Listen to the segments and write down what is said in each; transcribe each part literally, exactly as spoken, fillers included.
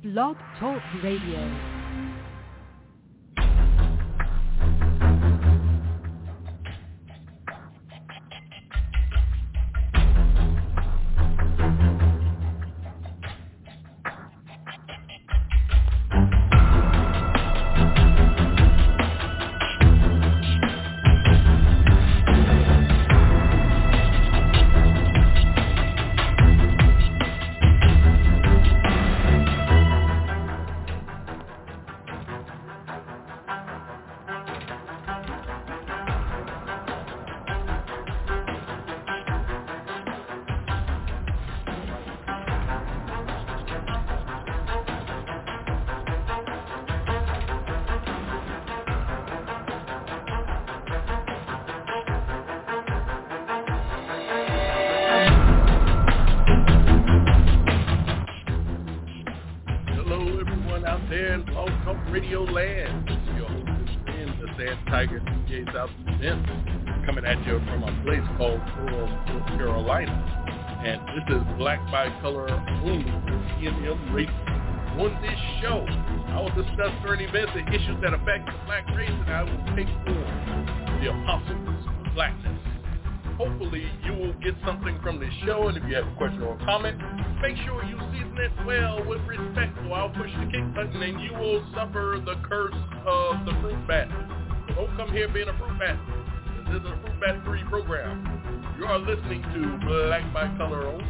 Blog Talk Radio. Color only C M M Radio. On this show, I will discuss current events and issues that affect the black race, and I will take on the apostles of blackness. Hopefully, you will get something from this show, and if you have a question or a comment, make sure you season it well with respect, so I'll push the kick button, and you will suffer the curse of the fruit bat. So don't come here being a fruit bat. This is a fruit bat-free program. You are listening to Black by Color Only.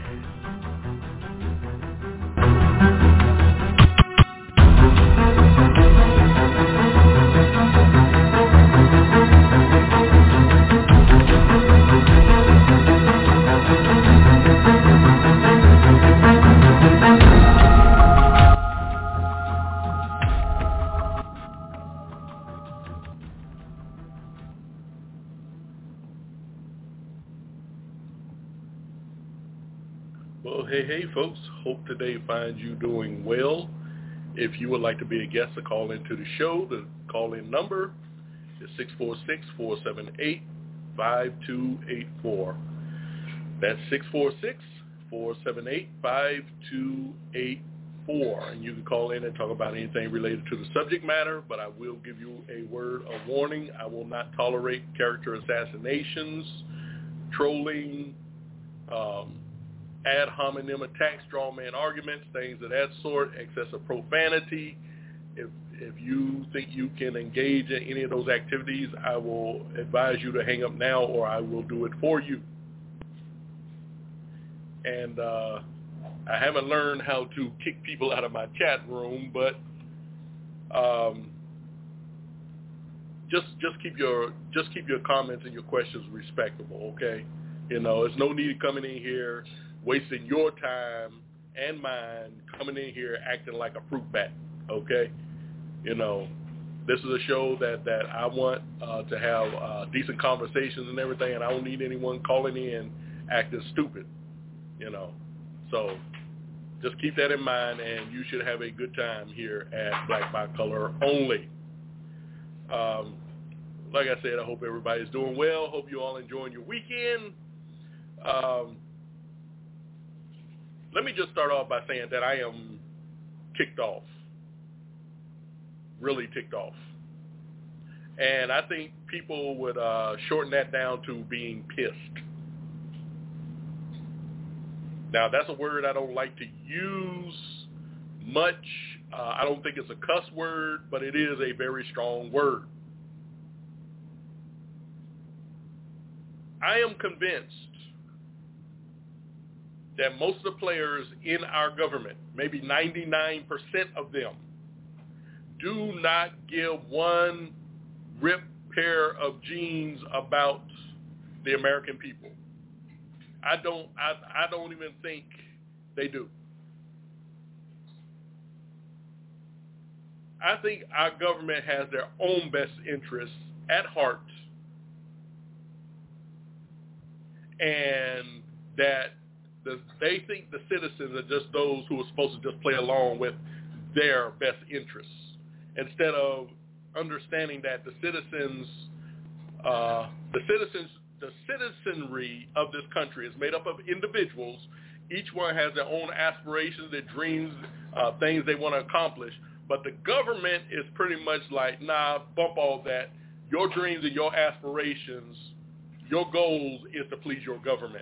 Hey, hey, folks. Hope today finds you doing well. If you would like to be a guest to call into the show, the call-in number is six four six, four seven eight, five two eight four. That's six four six, four seven eight, five two eight four. And you can call in and talk about anything related to the subject matter, but I will give you a word of warning. I will not tolerate character assassinations, trolling, um, ad hominem attacks, straw man arguments, things of that sort, excessive profanity. If if you think you can engage in any of those activities, I will advise you to hang up now, or I will do it for you. And uh, I haven't learned how to kick people out of my chat room, but um, just just keep your just keep your comments and your questions respectable, okay? You know, there's no need coming in here wasting your time and mine coming in here acting like a fruit bat, okay? You know, this is a show that, that I want uh, to have uh, decent conversations and everything, and I don't need anyone calling in acting stupid, you know. So just keep that in mind, and you should have a good time here at Black by Color Only. Um, like I said, I hope everybody's doing well. Hope you all enjoying your weekend. Um, Let me just start off by saying that I am ticked off, really ticked off. And I think people would uh, shorten that down to being pissed. Now, that's a word I don't like to use much. Uh, I don't think it's a cuss word, but it is a very strong word. I am convinced that most of the players in our government, maybe ninety-nine percent of them, do not give one rip pair of jeans about the American people. I don't I, I don't even think they do. I think our government has their own best interests at heart, and that The, they think the citizens are just those who are supposed to just play along with their best interests, instead of understanding that the citizens, uh, the citizens, the citizenry of this country is made up of individuals. Each one has their own aspirations, their dreams, uh, things they want to accomplish. But the government is pretty much like, nah, bump all that. Your dreams and your aspirations, your goals is to please your government.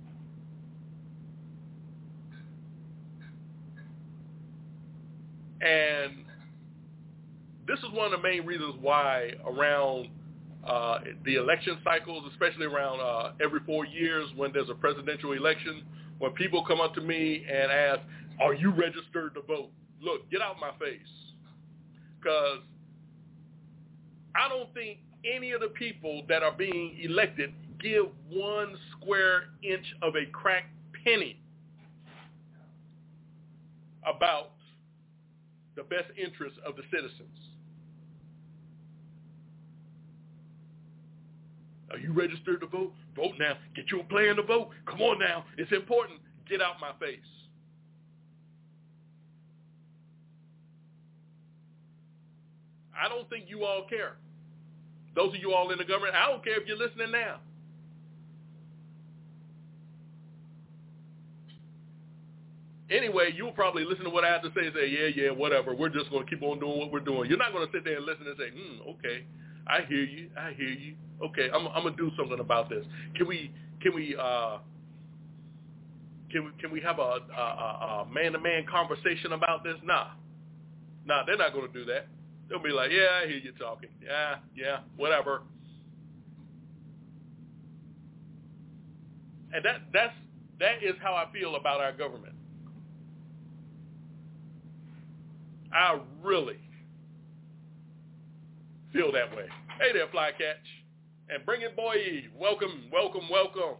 And this is one of the main reasons why around uh, the election cycles, especially around uh, every four years when there's a presidential election, when people come up to me and ask, are you registered to vote? Look, get out my face. Because I don't think any of the people that are being elected give one square inch of a cracked penny about the best interests of the citizens. Are you registered to vote? Vote now. Get you a plan to vote. Come on now. It's important. Get out my face. I don't think you all care. Those of you all in the government, I don't care if you're listening now. Anyway, you'll probably listen to what I have to say and say, yeah, yeah, whatever. We're just going to keep on doing what we're doing. You're not going to sit there and listen and say, hmm, okay, I hear you, I hear you. Okay, I'm, I'm going to do something about this. Can we, can we, uh, can we, can we have a, a, a man-to-man conversation about this? Nah, nah, they're not going to do that. They'll be like, yeah, I hear you talking. Yeah, yeah, whatever. And that, that's, that is how I feel about our government. I really feel that way. Hey there, Flycatch. And bring it, boy. Welcome, welcome, welcome.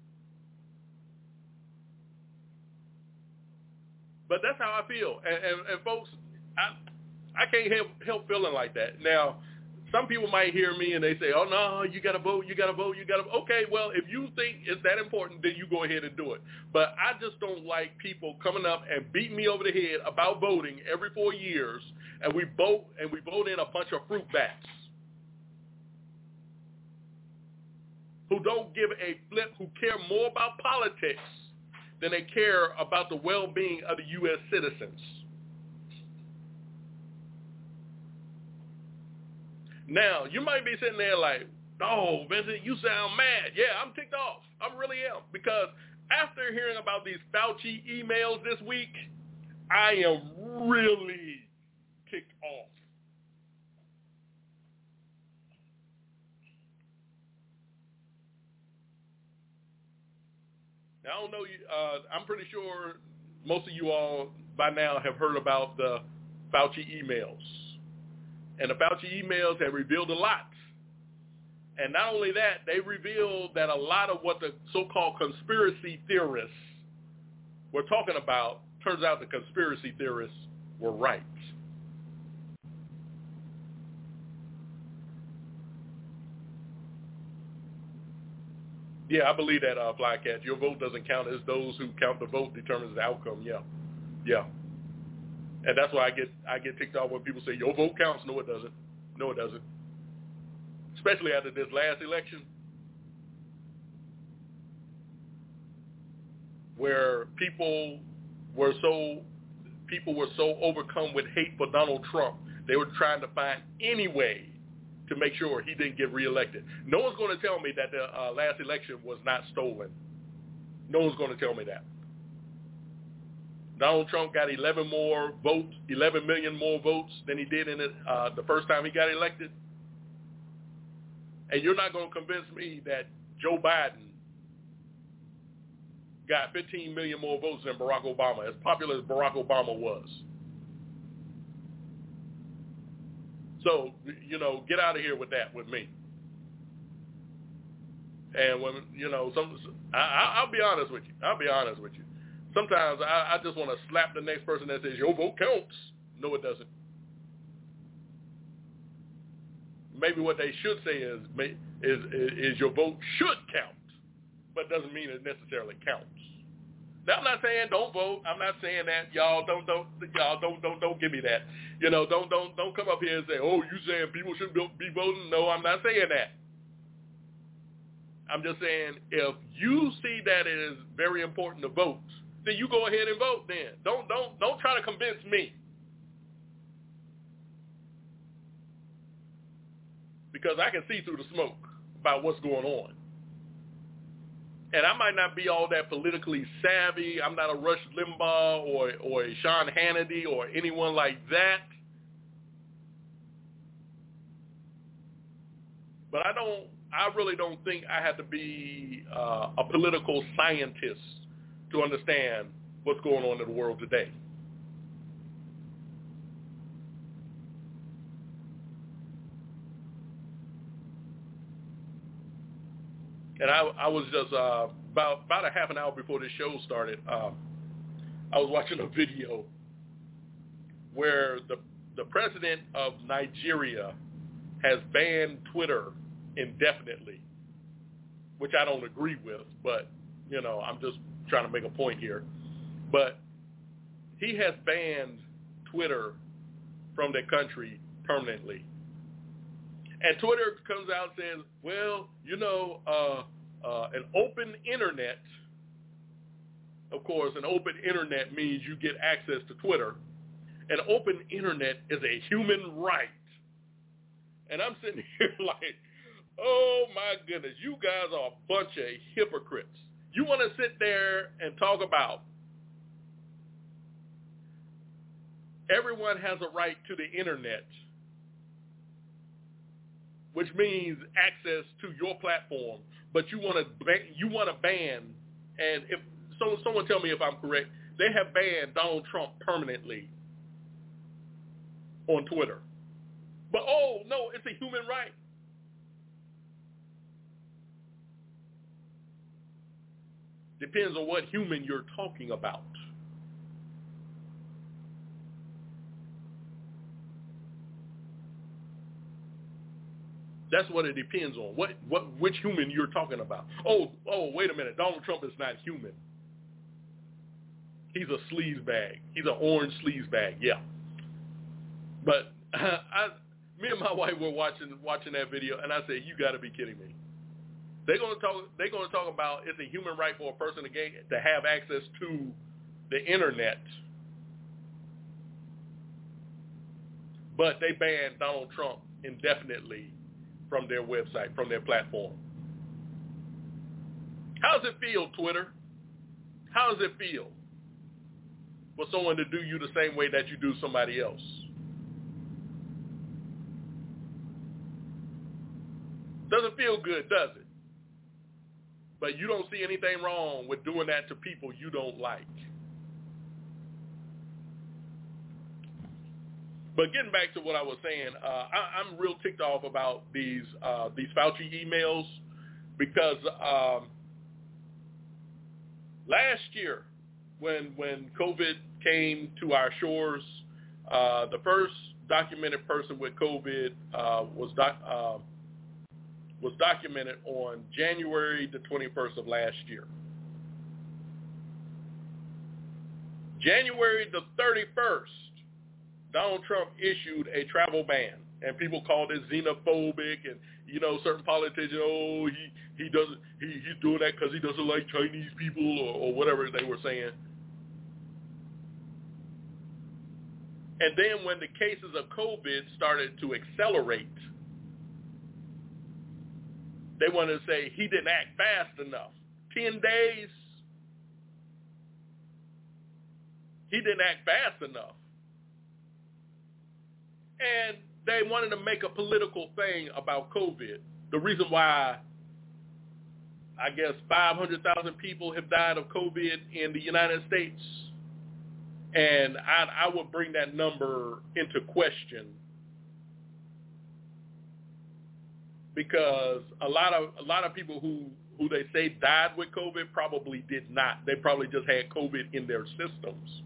But that's how I feel. And, and, and folks, I I can't help, help feeling like that. Now, some people might hear me and they say, oh, no, you got to vote, you got to vote, you got to. Okay, well, if you think it's that important, then you go ahead and do it. But I just don't like people coming up and beating me over the head about voting every four years, and we vote and we vote in a bunch of fruit bats who don't give a flip, who care more about politics than they care about the well-being of the U S citizens. Now, you might be sitting there like, oh, Vincent, you sound mad. Yeah, I'm ticked off. I really am. Because after hearing about these Fauci emails this week, I am really ticked off. Now, I don't know, uh, I'm pretty sure most of you all by now have heard about the Fauci emails. And the Fauci emails have revealed a lot. And not only that, they revealed that a lot of what the so-called conspiracy theorists were talking about, turns out the conspiracy theorists were right. Yeah, I believe that, uh, Flycat. Your vote doesn't count as those who count the vote determines the outcome. Yeah, yeah. And that's why I get I get ticked off when people say, your vote counts. No, it doesn't. No, it doesn't. Especially after this last election, where people were so people were so overcome with hate for Donald Trump, they were trying to find any way to make sure he didn't get reelected. No one's going to tell me that the uh, last election was not stolen. No one's going to tell me that. Donald Trump got eleven more votes, eleven million more votes than he did in it, uh, the first time he got elected. And you're not going to convince me that Joe Biden got fifteen million more votes than Barack Obama, as popular as Barack Obama was. So, you know, get out of here with that with me. And when, you know, some, I, I'll be honest with you. I'll be honest with you. Sometimes I, I just want to slap the next person that says, your vote counts. No, it doesn't. Maybe what they should say is, is, is your vote should count, but doesn't mean it necessarily counts. Now, I'm not saying don't vote. I'm not saying that. Y'all don't, don't, y'all don't, don't, don't give me that. You know, don't, don't, don't come up here and say, oh, you saying people shouldn't be voting. No, I'm not saying that. I'm just saying if you see that it is very important to vote, then you go ahead and vote then. Don't don't don't try to convince me. Because I can see through the smoke about what's going on. And I might not be all that politically savvy. I'm not a Rush Limbaugh or or a Sean Hannity or anyone like that. But I don't I really don't think I have to be uh, a political scientist to understand what's going on in the world today. And I, I was just uh, about about a half an hour before this show started. Um, I was watching a video where the the president of Nigeria has banned Twitter indefinitely, which I don't agree with. But you know, I'm just trying to make a point here. But he has banned Twitter from the country permanently. And Twitter comes out and says, well, you know, uh, uh, an open internet, of course, an open internet means you get access to Twitter. An open internet is a human right. And I'm sitting here like, oh, my goodness, you guys are a bunch of hypocrites. You want to sit there and talk about everyone has a right to the internet, which means access to your platform, but you want to you want to ban, and if so, someone tell me if I'm correct, they have banned Donald Trump permanently on Twitter. But oh no, it's a human right. Depends on what human you're talking about. That's what it depends on. What, what, which human you're talking about. Oh, oh, wait a minute. Donald Trump is not human. He's a sleazebag. He's an orange sleazebag. Yeah. But I, me and my wife were watching watching that video, and I said, "You got to be kidding me." They're gonna talk. They're gonna talk about it's a human right for a person to gain to have access to the internet, but they banned Donald Trump indefinitely from their website, from their platform. How does it feel, Twitter? How does it feel for someone to do you the same way that you do somebody else? Doesn't feel good, does it? But you don't see anything wrong with doing that to people you don't like. But getting back to what I was saying, uh, I, I'm real ticked off about these uh, these Fauci emails because um, last year when when COVID came to our shores, uh, the first documented person with COVID uh, was doc, uh, was documented on January the twenty-first of last year. January the thirty-first. Donald Trump issued a travel ban, and people called it xenophobic, and you know, certain politicians, oh, he he doesn't, he, he's doing that because he doesn't like Chinese people, or, or whatever they were saying. And then when the cases of COVID started to accelerate, they wanted to say he didn't act fast enough. Ten days, he didn't act fast enough. And they wanted to make a political thing about COVID. The reason why I guess five hundred thousand people have died of COVID in the United States. And I, I would bring that number into question because a lot of a lot of people who, who they say died with COVID probably did not. They probably just had COVID in their systems.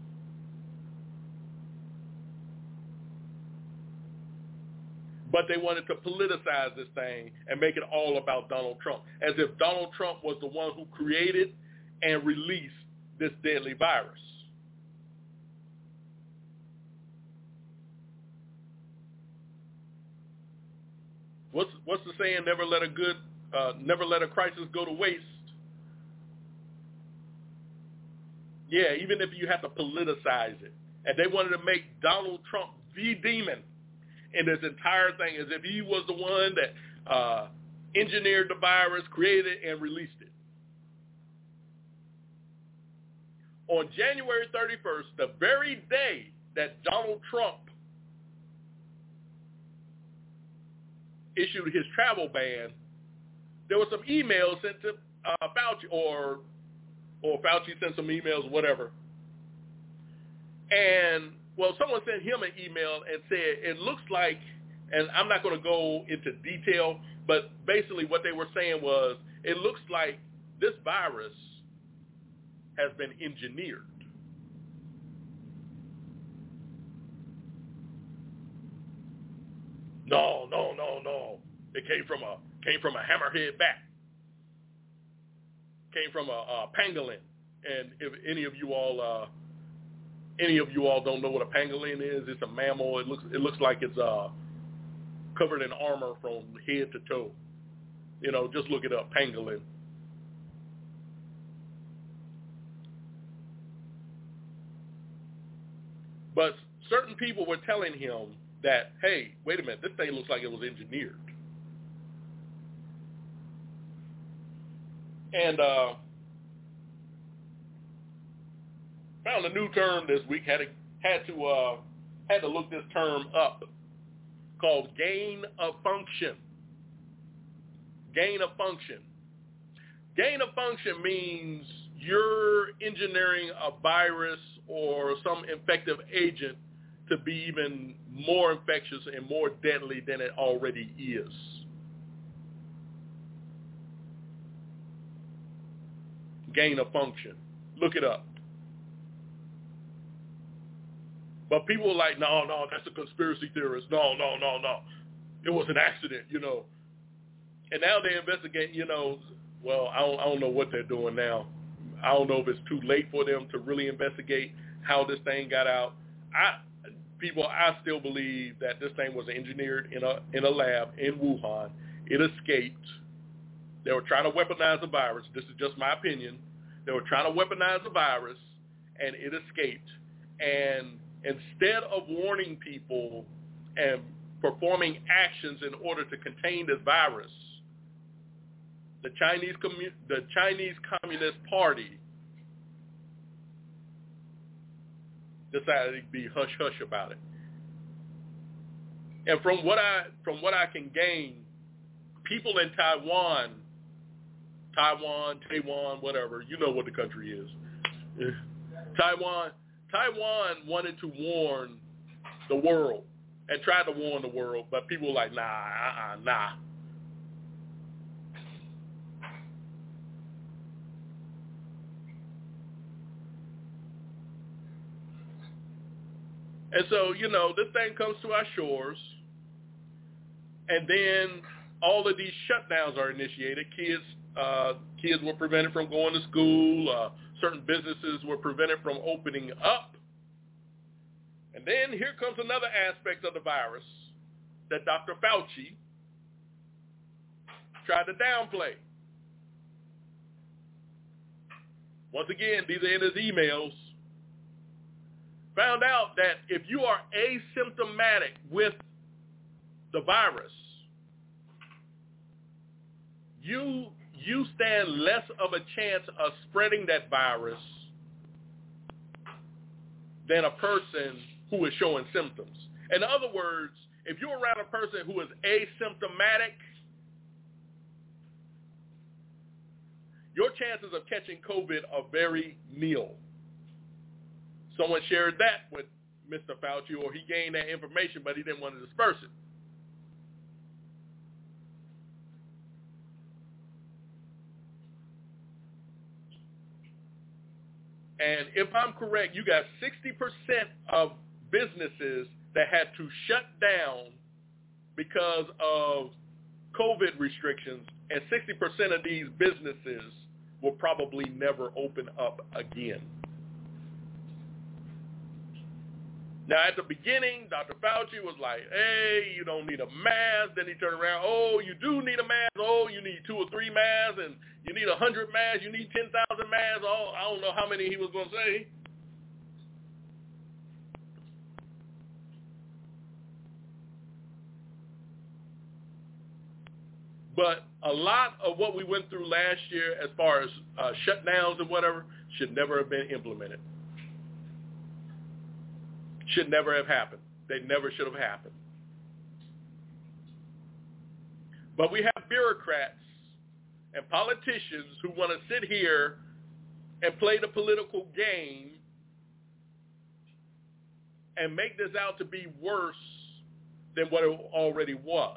But they wanted to politicize this thing and make it all about Donald Trump, as if Donald Trump was the one who created and released this deadly virus. What's what's the saying? Never let a good, uh, never let a crisis go to waste. Yeah, even if you have to politicize it. And they wanted to make Donald Trump the demon in this entire thing, as if he was the one that uh, engineered the virus, created it, and released it. On January thirty-first, the very day that Donald Trump issued his travel ban, there were some emails sent to uh, Fauci, or or Fauci sent some emails, whatever. And, well, someone sent him an email and said, it looks like, and I'm not going to go into detail, but basically what they were saying was, it looks like this virus has been engineered. No, no, no, no. It came from a came from a hammerhead bat. Came from a, a pangolin. And if any of you all uh, any of you all don't know what a pangolin is, it's a mammal. It looks it looks like it's uh, covered in armor from head to toe. You know, just look it up, pangolin. But certain people were telling him that, hey, wait a minute, this thing looks like it was engineered. And uh, found a new term this week. Had to had to uh, had to look this term up, called gain of function. Gain of function. Gain of function means you're engineering a virus or some infective agent to be even more infectious and more deadly than it already is. Gain of function. Look it up. But people are like, no, no, that's a conspiracy theorist. No, no, no, no. It was an accident, you know. And now they investigate, you know, well, I don't, I don't know what they're doing now. I don't know if it's too late for them to really investigate how this thing got out. I People, I still believe that this thing was engineered in a in a lab in Wuhan. It escaped. They were trying to weaponize the virus. This is just my opinion. They were trying to weaponize the virus, and it escaped. And instead of warning people and performing actions in order to contain this virus, the Chinese commu- the Chinese Communist Party decided to be hush-hush about it. And from what I from what I can gain, people in Taiwan, Taiwan, Taiwan, whatever, you know what the country is. Taiwan, Taiwan wanted to warn the world and tried to warn the world, but people were like, nah, uh-uh, nah. And so, you know, this thing comes to our shores, and then all of these shutdowns are initiated. Kids uh, kids were prevented from going to school. Uh, certain businesses were prevented from opening up. And then here comes another aspect of the virus that Doctor Fauci tried to downplay. Once again, these are in his emails. Found out that if you are asymptomatic with the virus, you you stand less of a chance of spreading that virus than a person who is showing symptoms. In other words, if you're around a person who is asymptomatic, your chances of catching COVID are very nil. Someone shared that with Mister Fauci, or he gained that information, but he didn't want to disperse it. And if I'm correct, you got sixty percent of businesses that had to shut down because of COVID restrictions, and sixty percent of these businesses will probably never open up again. Now, at the beginning, Doctor Fauci was like, hey, you don't need a mask. Then he turned around, oh, you do need a mask. Oh, you need two or three masks, and you need one hundred masks. You need ten thousand masks. Oh, I don't know how many he was going to say. But a lot of what we went through last year as far as uh, shutdowns and whatever should never have been implemented. Should never have happened. They never should have happened. But we have bureaucrats and politicians who want to sit here and play the political game and make this out to be worse than what it already was.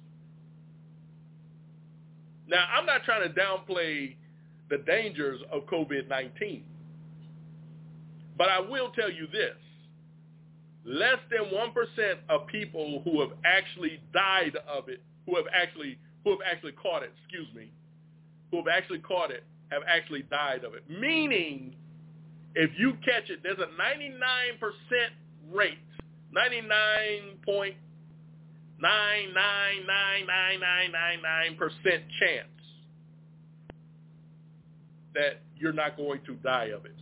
Now, I'm not trying to downplay the dangers of COVID nineteen, but I will tell you this. Less than one percent of people who have actually died of it, who have actually who have actually caught it, excuse me, who have actually caught it, have actually died of it. Meaning, if you catch it, there's a ninety-nine percent rate, ninety-nine point nine nine nine nine nine nine nine percent chance that you're not going to die of it.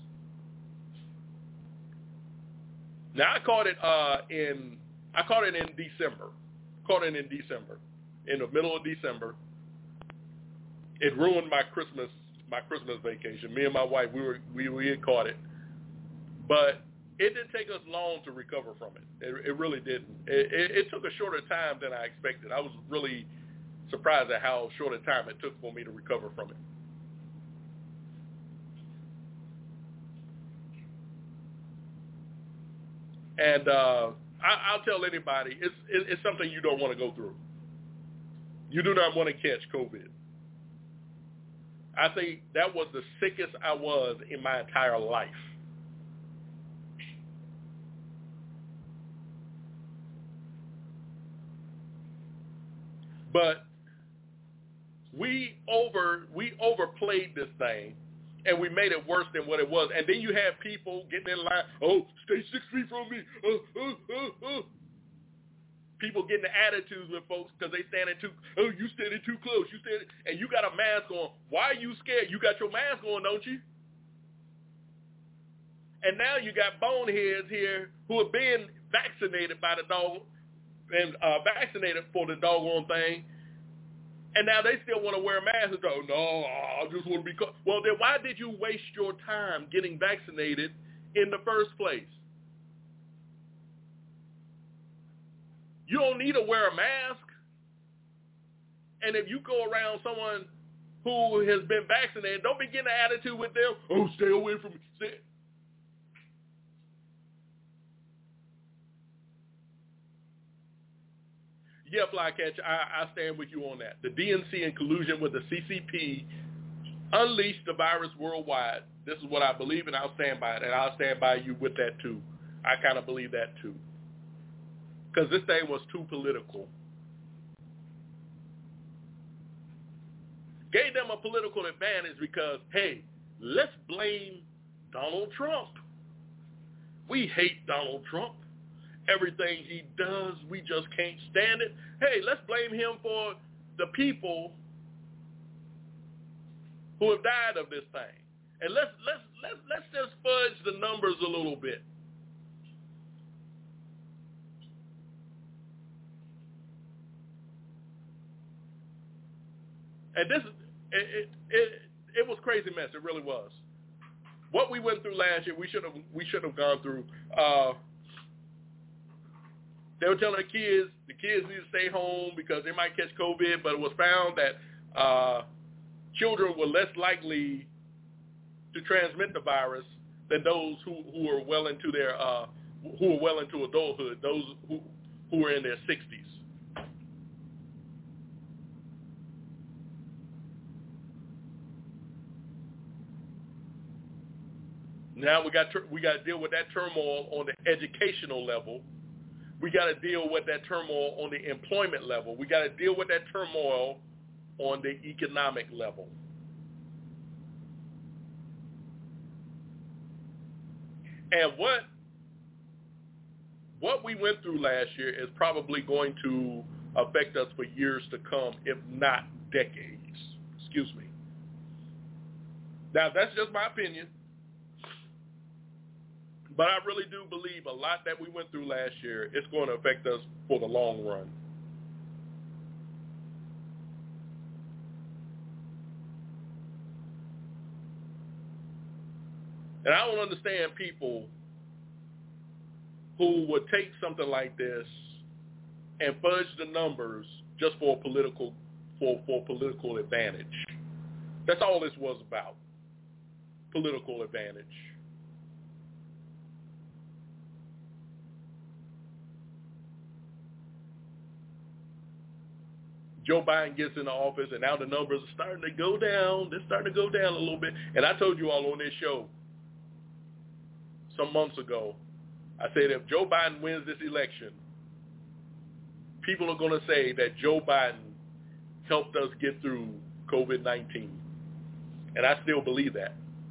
Now I caught it uh, in I caught it in December. Caught it in December, in the middle of December. It ruined my Christmas my Christmas vacation. Me and my wife we were we we had caught it, but it didn't take us long to recover from it. It, it really didn't. It, it, it took a shorter time than I expected. I was really surprised at how short a time it took for me to recover from it. And uh, I, I'll tell anybody, it's, it, it's something you don't want to go through. You do not want to catch COVID. I think that was the sickest I was in my entire life. But we over we overplayed this thing, and we made it worse than what it was. And then you have people getting in line. Oh, stay six feet from me. Uh, uh, uh, uh. People getting the attitudes with folks because they standing too. Oh, you standing too close. You standing, and you got a mask on. Why are you scared? You got your mask on, don't you? And now you got boneheads here who are being vaccinated by the dog. And uh, vaccinated for the doggone thing, and now they still want to wear a mask and go, no, I just want to be caught. Well, then why did you waste your time getting vaccinated in the first place? You don't need to wear a mask. And if you go around someone who has been vaccinated, don't be getting an attitude with them, oh, stay away from me. Stay. Yeah, Flycatcher, I, I stand with you on that. The D N C in collusion with the C C P unleashed the virus worldwide. This is what I believe, and I'll stand by it, and I'll stand by you with that too. I kind of believe that too. Because this thing was too political. Gave them a political advantage because, hey, let's blame Donald Trump. We hate Donald Trump. Everything he does, we just can't stand it. Hey, let's blame him for the people who have died of this thing. And let's let's let's let's just fudge the numbers a little bit. And this it it it, it was crazy mess. It really was. What we went through last year, we should have we should have gone through. Uh, They were telling the kids, the kids need to stay home because they might catch COVID, but it was found that uh, children were less likely to transmit the virus than those who, who are well into their uh, who are well into adulthood, those who, who are in their sixties. Now we got we got to deal with that turmoil on the educational level. We got to deal with that turmoil on the employment level. We got to deal with that turmoil on the economic level. And what what we went through last year is probably going to affect us for years to come, if not decades. Excuse me. Now, that's just my opinion. But I really do believe a lot that we went through last year is going to affect us for the long run. And I don't understand people who would take something like this and fudge the numbers just for political for, for political advantage. That's all this was about. Political advantage. Joe Biden gets into office and now the numbers are starting to go down. They're starting to go down a little bit. And I told you all on this show some months ago, I said if Joe Biden wins this election, people are going to say that Joe Biden helped us get through covid nineteen. And I still believe that.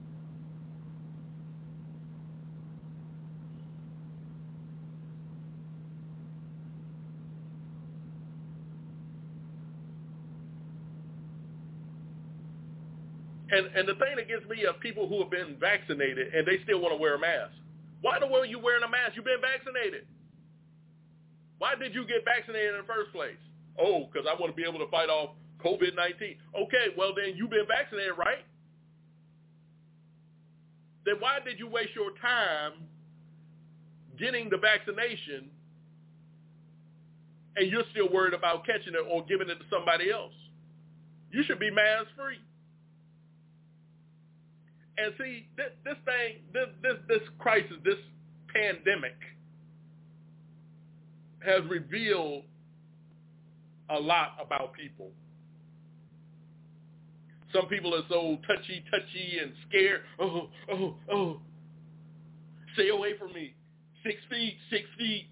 And and the thing that gets me are people who have been vaccinated and they still want to wear a mask. Why the world are you wearing a mask? You've been vaccinated. Why did you get vaccinated in the first place? Oh, because I want to be able to fight off covid nineteen. Okay, well then you've been vaccinated, right? Then why did you waste your time getting the vaccination and you're still worried about catching it or giving it to somebody else? You should be mask-free. And see, this, this thing, this, this this crisis, this pandemic has revealed a lot about people. Some people are so touchy, touchy and scared. Oh, oh, oh. Stay away from me. Six feet, six feet.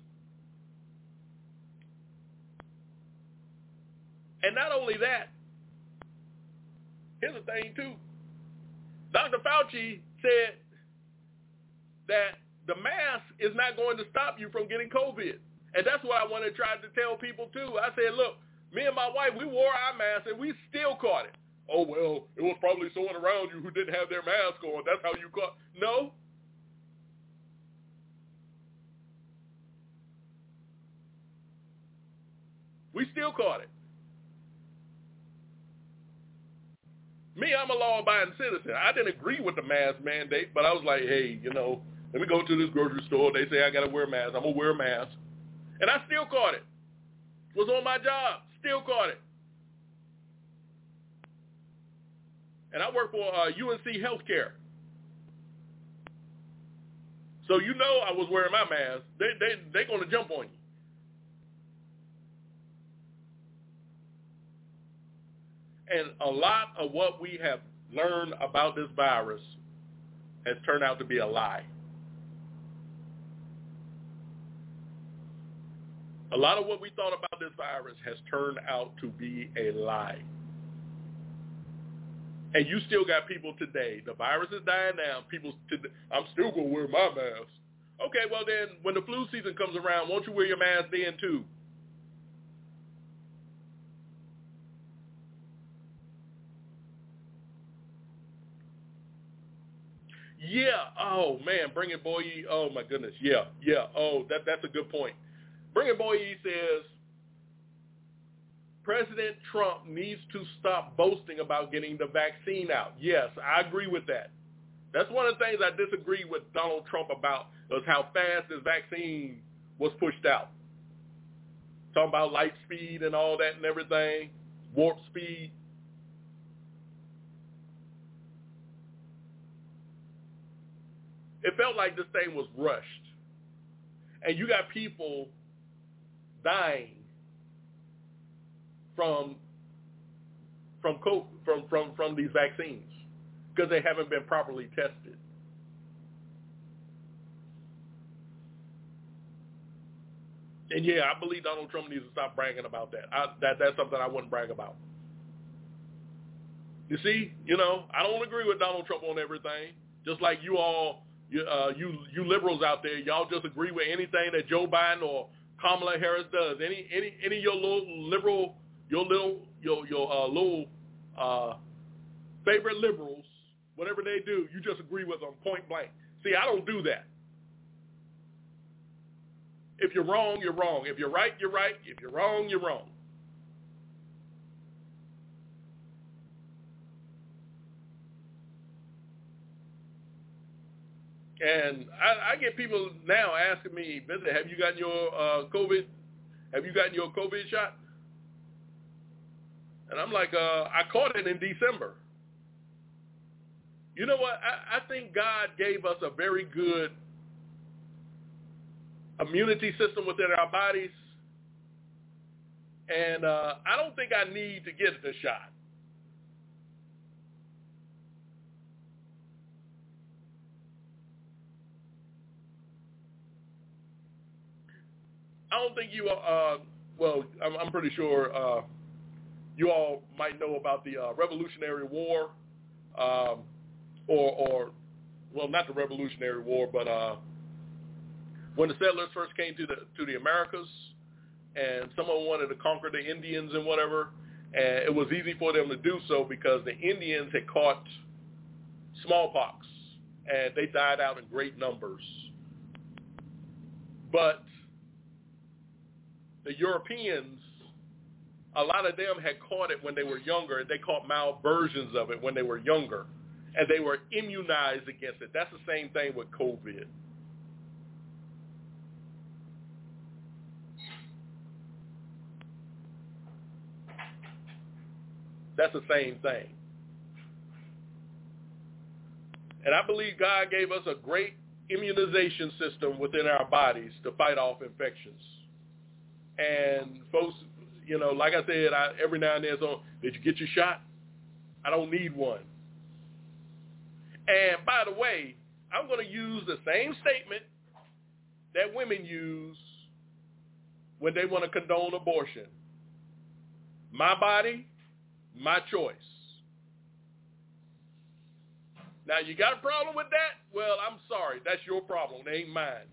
And not only that, here's the thing too. Doctor Fauci said that the mask is not going to stop you from getting COVID. And that's what I want to try to tell people too. I said, look, me and my wife, we wore our masks and we still caught it. Oh, well, it was probably someone around you who didn't have their mask on. That's how you caught. No. We still caught it. Me, I'm a law-abiding citizen. I didn't agree with the mask mandate, but I was like, hey, you know, let me go to this grocery store. They say I got to wear a mask. I'm going to wear a mask. And I still caught it. Was on my job. Still caught it. And I work for uh, U N C Healthcare. So you know I was wearing my mask. They, they, they're going to jump on you. And a lot of what we have learned about this virus has turned out to be a lie. A lot of what we thought about this virus has turned out to be a lie. And you still got people today. The virus is dying down. People, today, I'm still going to wear my mask. Okay, well then, when the flu season comes around, won't you wear your mask then too? Yeah. Oh man, Bring It Boy E. Oh my goodness. Yeah. Yeah. Oh, that that's a good point. Bring It Boy E says President Trump needs to stop boasting about getting the vaccine out. Yes, I agree with that. That's one of the things I disagree with Donald Trump about was how fast this vaccine was pushed out. Talking about light speed and all that and everything, warp speed. It felt like this thing was rushed. And you got people dying from from COVID, from, from, from these vaccines because they haven't been properly tested. And yeah, I believe Donald Trump needs to stop bragging about that. I, that that's something I wouldn't brag about. You see, you know, I don't agree with Donald Trump on everything. Just like you all You, uh, you, you liberals out there, y'all just agree with anything that Joe Biden or Kamala Harris does. Any, any, any of your little liberal, your little, your, your uh, little uh, favorite liberals, whatever they do, you just agree with them point blank. See, I don't do that. If you're wrong, you're wrong. If you're right, you're right. If you're wrong, you're wrong. And I, I get people now asking me, Vincent, have you gotten your uh, COVID? Have you gotten your COVID shot? And I'm like, uh, I caught it in December. You know what? I, I think God gave us a very good immunity system within our bodies. And uh, I don't think I need to get the shot. I don't think you, uh, well, I'm, I'm pretty sure uh, you all might know about the uh, Revolutionary War, um, or, or, well, not the Revolutionary War, but uh, when the settlers first came to the to the Americas, and someone wanted to conquer the Indians and whatever, and it was easy for them to do so because the Indians had caught smallpox, and they died out in great numbers. But the Europeans, a lot of them had caught it when they were younger, and they caught mild versions of it when they were younger, and they were immunized against it. That's the same thing with COVID. That's the same thing. And I believe God gave us a great immunization system within our bodies to fight off infections. And folks, you know, like I said, I, every now and then, so did you get your shot? I don't need one. And by the way, I'm going to use the same statement that women use when they want to condone abortion. My body, my choice. Now, you got a problem with that? Well, I'm sorry. That's your problem. It ain't mine.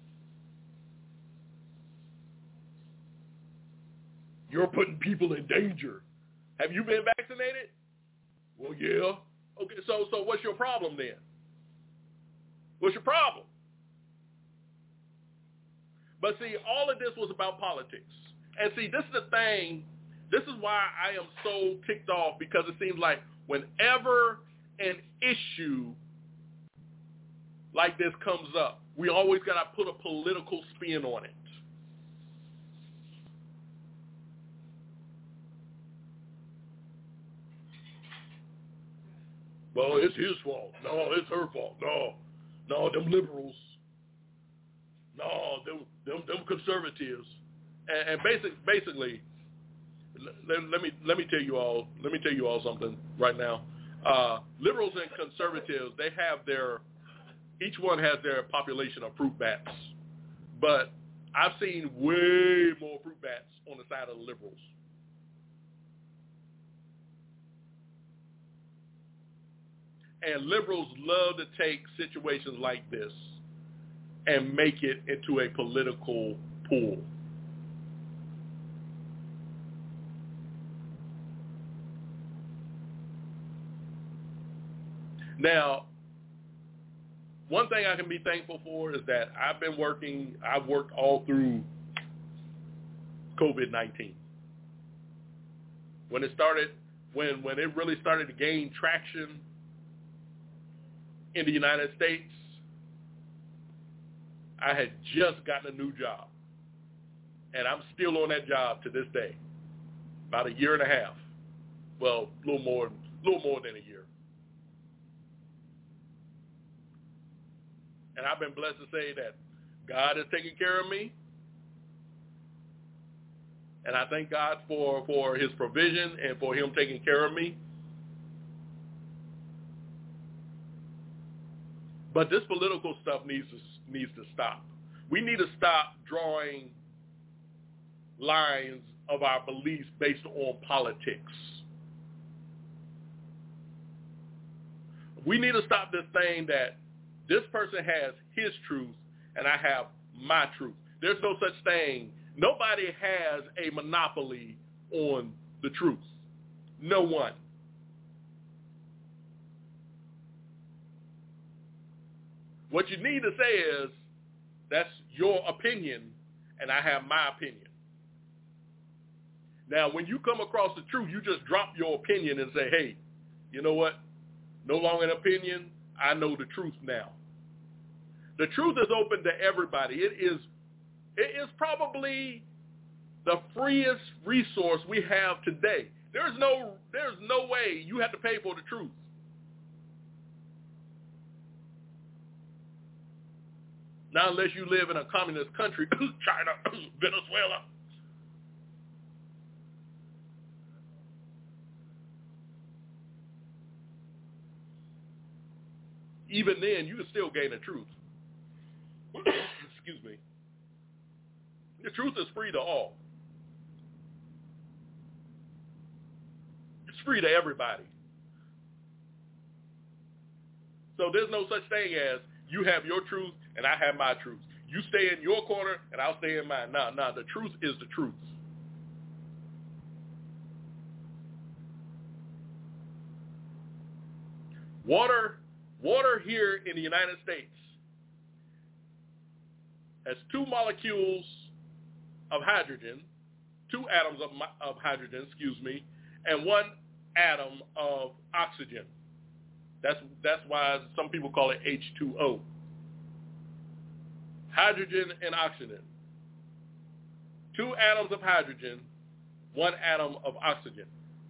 You're putting people in danger. Have you been vaccinated? Well, yeah. Okay, so so what's your problem then? What's your problem? But see, all of this was about politics. And see, this is the thing. This is why I am so ticked off, because it seems like whenever an issue like this comes up, we always got to put a political spin on it. Well, it's his fault. No, it's her fault. No, no, them liberals. No, them them, them conservatives. And, and basic, basically, let, let me let me tell you all. Let me tell you all something right now. Uh, liberals and conservatives, they have their, each one has their population of fruit bats. But I've seen way more fruit bats on the side of the liberals. And liberals love to take situations like this and make it into a political pool. Now, one thing I can be thankful for is that I've been working, I've worked all through COVID nineteen. When it started, when, when it really started to gain traction in the United States, I had just gotten a new job. And I'm still on that job to this day. About a year and a half. Well, a little more, a little more than a year. And I've been blessed to say that God is taking care of me. And I thank God for, for his provision and for him taking care of me. But this political stuff needs to, needs to stop. We need to stop drawing lines of our beliefs based on politics. We need to stop this thing that This person has his truth, and I have my truth. There's no such thing. Nobody has a monopoly on the truth. No one. What you need to say is, that's your opinion, and I have my opinion. Now, when you come across the truth, you just drop your opinion and say, hey, you know what? No longer an opinion. I know the truth now. The truth is open to everybody. It is, it is probably the freest resource we have today. There's no, there's no way you have to pay for the truth. Now, unless you live in a communist country, China, Venezuela. Even then, you can still gain the truth. Excuse me. The truth is free to all. It's free to everybody. So there's no such thing as you have your truth and I have my truth. You stay in your corner and I'll stay in mine. No, no, the truth is the truth. Water, water here in the United States has two molecules of hydrogen, two atoms of, of hydrogen, excuse me, and one atom of oxygen. That's, that's why some people call it H two O. Hydrogen and oxygen. Two atoms of hydrogen, one atom of oxygen.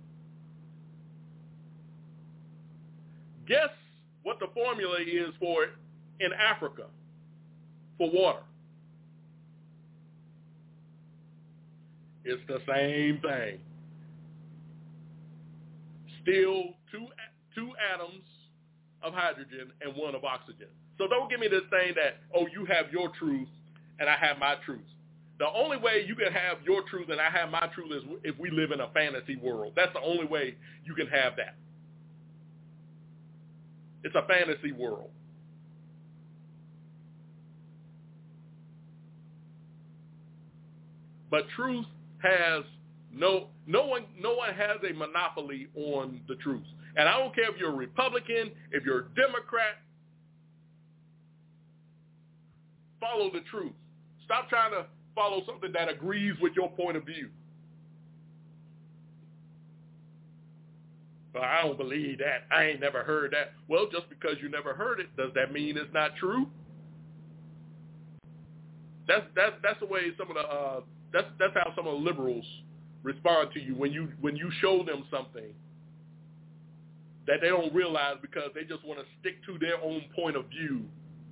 Guess what the formula is for it in Africa for water? It's the same thing. Still two, two atoms of hydrogen and one of oxygen. So don't give me this thing that, oh, you have your truth and I have my truth. The only way you can have your truth and I have my truth is if we live in a fantasy world. That's the only way you can have that. It's a fantasy world. But truth has no, no one, no one has a monopoly on the truth. And I don't care if you're a Republican, if you're a Democrat, follow the truth. Stop trying to follow something that agrees with your point of view. Well, I don't believe that. I ain't never heard that. Well, just because you never heard it, does that mean it's not true? That's that's that's the way some of the uh, that's that's how some of the liberals respond to you when you when you show them something that they don't realize because they just want to stick to their own point of view.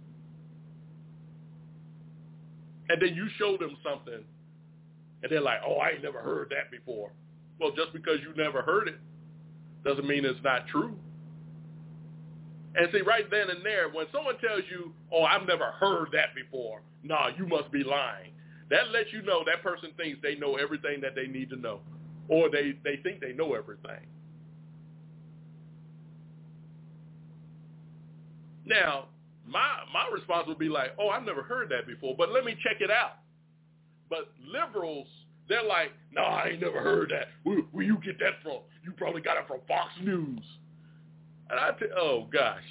And then you show them something, and they're like, oh, I ain't never heard that before. Well, just because you never heard it doesn't mean it's not true. And see, right then and there, when someone tells you, oh, I've never heard that before, nah, you must be lying. That lets you know that person thinks they know everything that they need to know, or they, they think they know everything. Now, my my response would be like, oh, I've never heard that before, but let me check it out. But liberals, they're like, no, I ain't never heard that. Where, where you get that from? You probably got it from Fox News. And I tell, oh, gosh.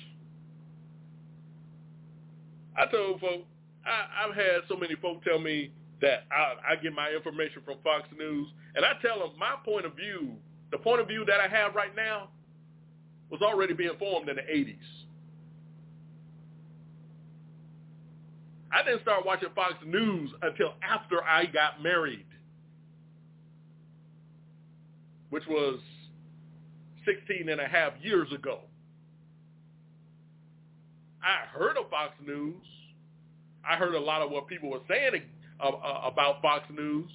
I told folks, I, I've had so many folks tell me that I, I get my information from Fox News, and I tell them my point of view, the point of view that I have right now was already being formed in the eighties. I didn't start watching Fox News until after I got married, which was sixteen and a half years ago. I heard of Fox News. I heard a lot of what people were saying uh, uh, about Fox News.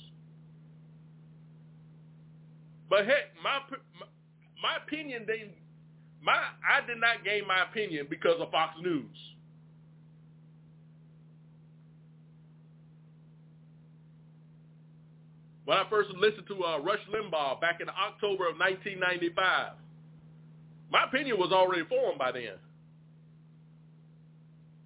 But heck, my my opinion, they, my I did not gain my opinion because of Fox News. When I first listened to uh, Rush Limbaugh back in October of nineteen ninety-five, my opinion was already formed by then.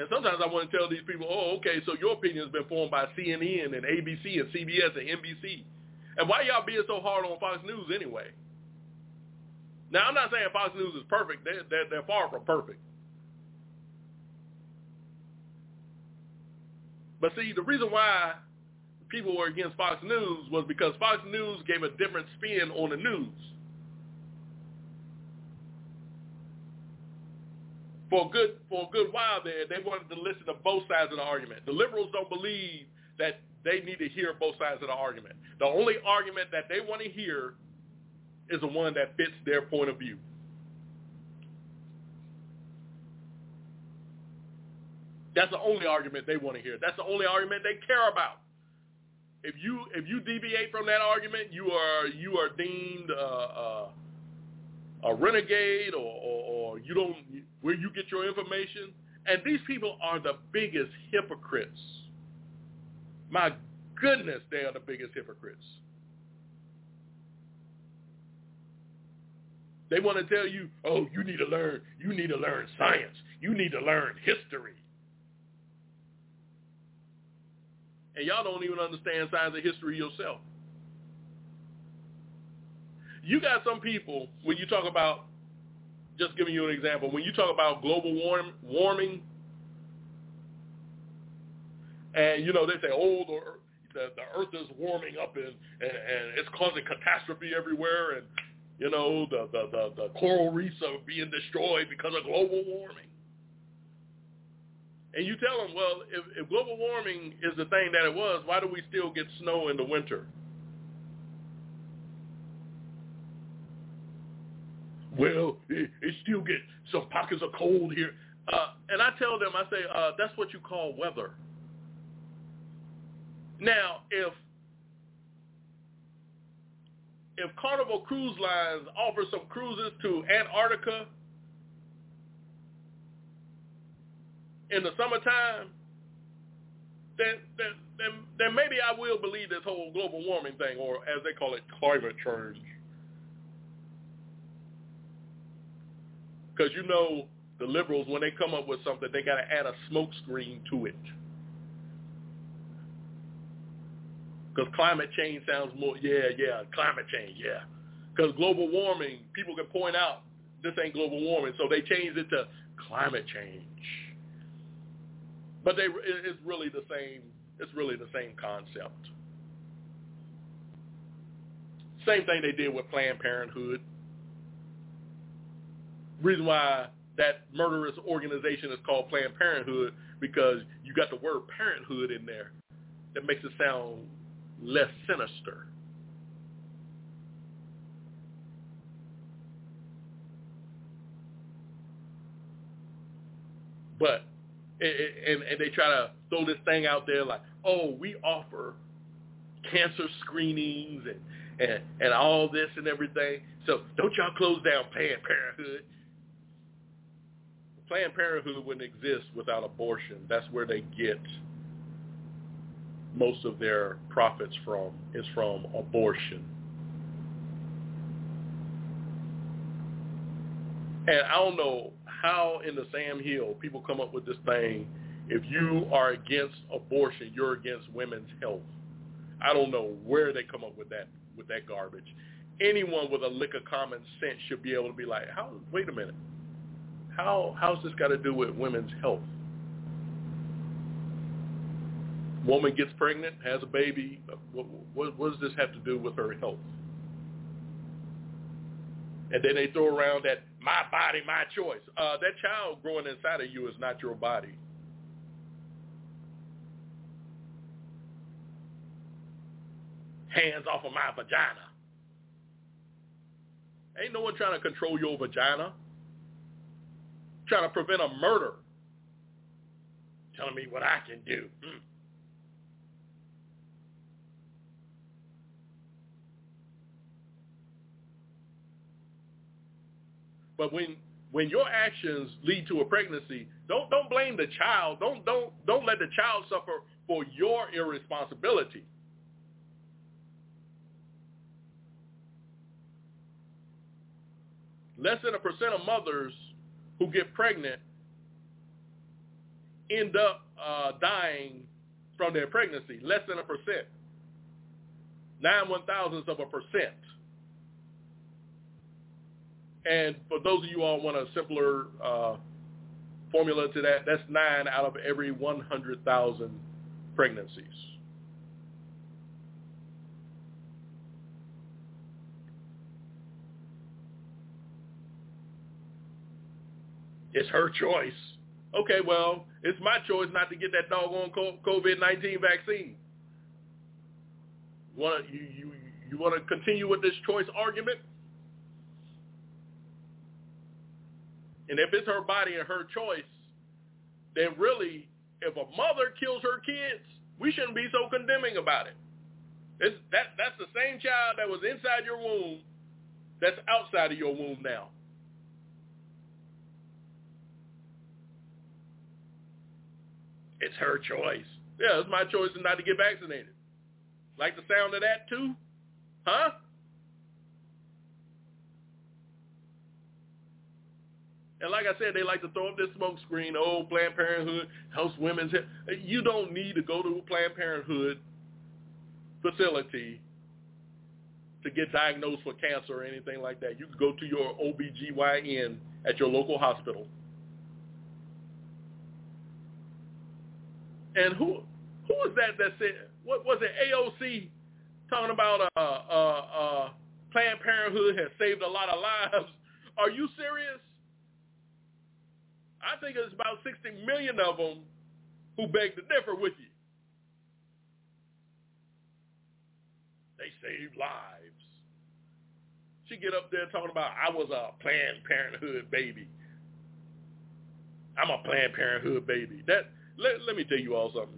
And sometimes I want to tell these people, oh, okay, so your opinion has been formed by C N N and A B C and C B S and N B C. And why y'all being so hard on Fox News anyway? Now, I'm not saying Fox News is perfect. They're, they're, they're far from perfect. But see, the reason why people were against Fox News was because Fox News gave a different spin on the news. For a good for a good while there, they wanted to listen to both sides of the argument. The liberals don't believe that they need to hear both sides of the argument. The only argument that they want to hear is the one that fits their point of view. That's the only argument they want to hear. That's the only argument they care about. If you if you deviate from that argument, you are you are deemed uh, uh, a renegade, or, or, or you don't where you get your information. And these people are the biggest hypocrites. My goodness, they are the biggest hypocrites. They want to tell you, oh, you need to learn, you need to learn science. You need to learn history. And y'all don't even understand science and history yourself. You got some people, when you talk about, just giving you an example, when you talk about global warm, warming, and, you know, they say, oh, the, the, the earth is warming up and, and, and it's causing catastrophe everywhere, and, you know, the, the, the, the coral reefs are being destroyed because of global warming. And you tell them, well, if, if global warming is the thing that it was, why do we still get snow in the winter? Well, it, it still get some pockets of cold here. Uh, and I tell them, I say, uh, that's what you call weather. Now, if if Carnival Cruise Lines offers some cruises to Antarctica in the summertime, then, then, then, then maybe I will believe this whole global warming thing, or as they call it, climate change. Because you know the liberals, when they come up with something, they got to add a smoke screen to it. Because climate change sounds more, yeah, yeah, climate change, yeah. Because global warming, people can point out this ain't global warming, so they changed it to climate change. But they, it's really the same. It's really the same concept. Same thing they did with Planned Parenthood. Reason why that murderous organization is called Planned Parenthood, because you got the word parenthood in there. That makes it sound less sinister. But And, and they try to throw this thing out there like, oh, we offer cancer screenings and, and, and all this and everything. So don't y'all close down Planned Parenthood. Planned Parenthood wouldn't exist without abortion. That's where they get most of their profits from, is from abortion. And I don't know how in the Sam Hill people come up with this thing, if you are against abortion, you're against women's health. I don't know where they come up with that with that garbage. Anyone with a lick of common sense should be able to be like, how? Wait a minute. How how's this got to do with women's health? Woman gets pregnant, has a baby. What, what, what does this have to do with her health? And then they throw around that my body, my choice. Uh, that child growing inside of you is not your body. Hands off of my vagina. Ain't no one trying to control your vagina. Trying to prevent a murder. Telling me what I can do. Hmm. But when when your actions lead to a pregnancy, don't don't blame the child. Don't don't don't let the child suffer for your irresponsibility. Less than a percent of mothers who get pregnant end up uh, dying from their pregnancy, less than a percent. Nine one thousandths of a percent. And for those of you all want a simpler uh, formula to that, that's nine out of every one hundred thousand pregnancies. It's her choice. Okay, well, it's my choice not to get that doggone COVID nineteen vaccine. Want you you you want to continue with this choice argument? And if it's her body and her choice, then really, if a mother kills her kids, we shouldn't be so condemning about it. It's, that that's the same child that was inside your womb that's outside of your womb now. It's her choice. Yeah, it's my choice not to get vaccinated. Like the sound of that too? Huh? And like I said, they like to throw up this smoke screen, oh, Planned Parenthood helps women's health. You don't need to go to a Planned Parenthood facility to get diagnosed for cancer or anything like that. You can go to your O B G Y N at your local hospital. And who who was that that said, what was it, A O C talking about uh, uh, uh, Planned Parenthood has saved a lot of lives? Are you serious? I think it's about sixty million of them who beg to differ with you. They saved lives. She get up there talking about, I was a Planned Parenthood baby. I'm a Planned Parenthood baby. That let, let me tell you all something.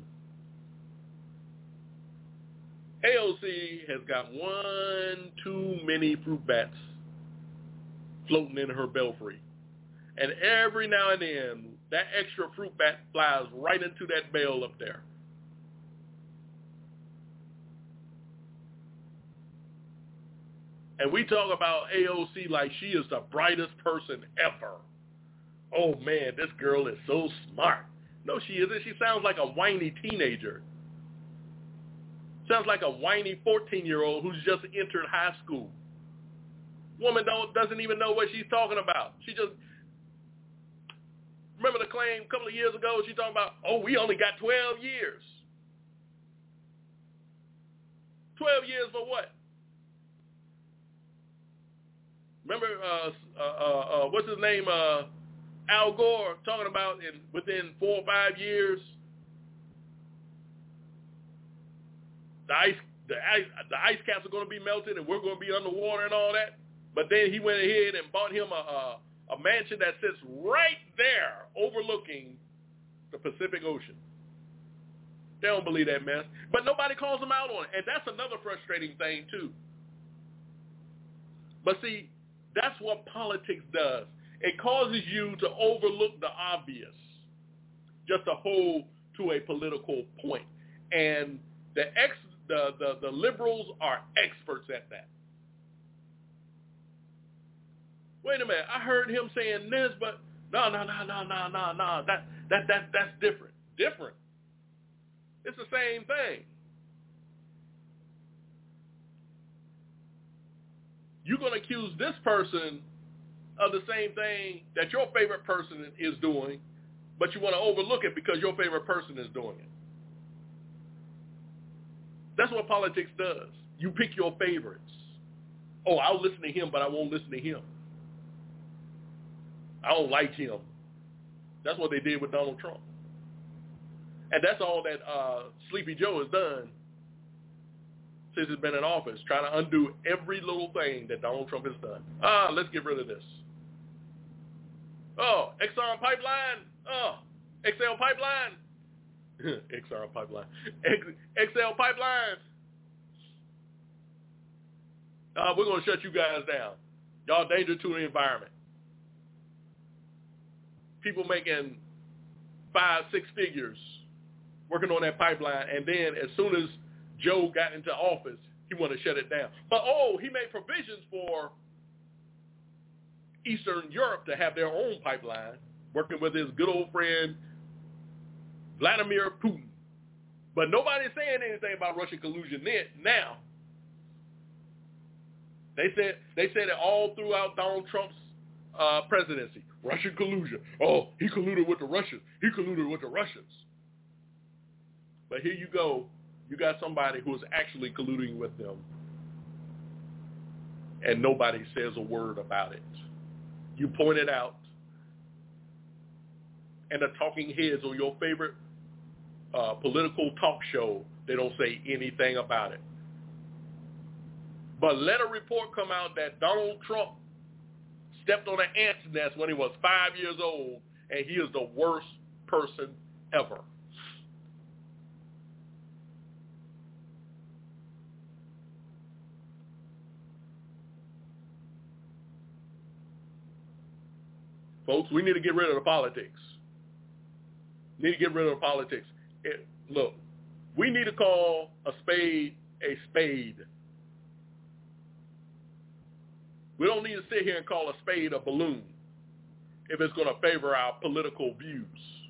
A O C has got one too many fruit bats floating in her belfry. And every now and then, that extra fruit bat flies right into that bale up there. And we talk about A O C like she is the brightest person ever. Oh, man, this girl is so smart. No, she isn't. She sounds like a whiny teenager. Sounds like a whiny fourteen-year-old who's just entered high school. Woman don't, doesn't even know what she's talking about. She just... Remember the claim a couple of years ago, she talking about, oh, we only got twelve years. twelve years for what? Remember, uh, uh, uh, what's his name, uh, Al Gore, talking about in within four or five years, the ice, the ice, the ice caps are going to be melted and we're going to be underwater and all that. But then he went ahead and bought him a, a a mansion that sits right there overlooking the Pacific Ocean. They don't believe that mess. But nobody calls them out on it. And that's another frustrating thing, too. But see, that's what politics does. It causes you to overlook the obvious, just to hold to a political point. And the, ex, the, the, the liberals are experts at that. Wait a minute, I heard him saying this, but no, no, no, no, no, no, no. That that that that's different. Different. It's the same thing. You're going to accuse this person of the same thing that your favorite person is doing, but you want to overlook it because your favorite person is doing it. That's what politics does. You pick your favorites. Oh, I'll listen to him, but I won't listen to him. I don't like him. That's what they did with Donald Trump. And that's all that uh, Sleepy Joe has done since he's been in office, trying to undo every little thing that Donald Trump has done. Ah, let's get rid of this. Oh, Exxon Pipeline. Oh, X L Pipeline. Exxon Pipeline. X L Pipelines. Uh, we're going to shut you guys down. Y'all danger to the environment. People making five, six figures working on that pipeline, and then as soon as Joe got into office, he wanted to shut it down. But, oh, he made provisions for Eastern Europe to have their own pipeline, working with his good old friend Vladimir Putin. But nobody's saying anything about Russian collusion then, now. They said they said it all throughout Donald Trump's uh, presidency. Russian collusion. Oh, he colluded with the Russians. He colluded with the Russians. But here you go. You got somebody who is actually colluding with them. And nobody says a word about it. You point it out. And the talking heads on your favorite uh, political talk show, they don't say anything about it. But let a report come out that Donald Trump stepped on an ant's nest when he was five years old, and he is the worst person ever. Folks, we need to get rid of the politics. We need to get rid of the politics. It, look, we need to call a spade a spade. We don't need to sit here and call a spade a balloon if it's going to favor our political views.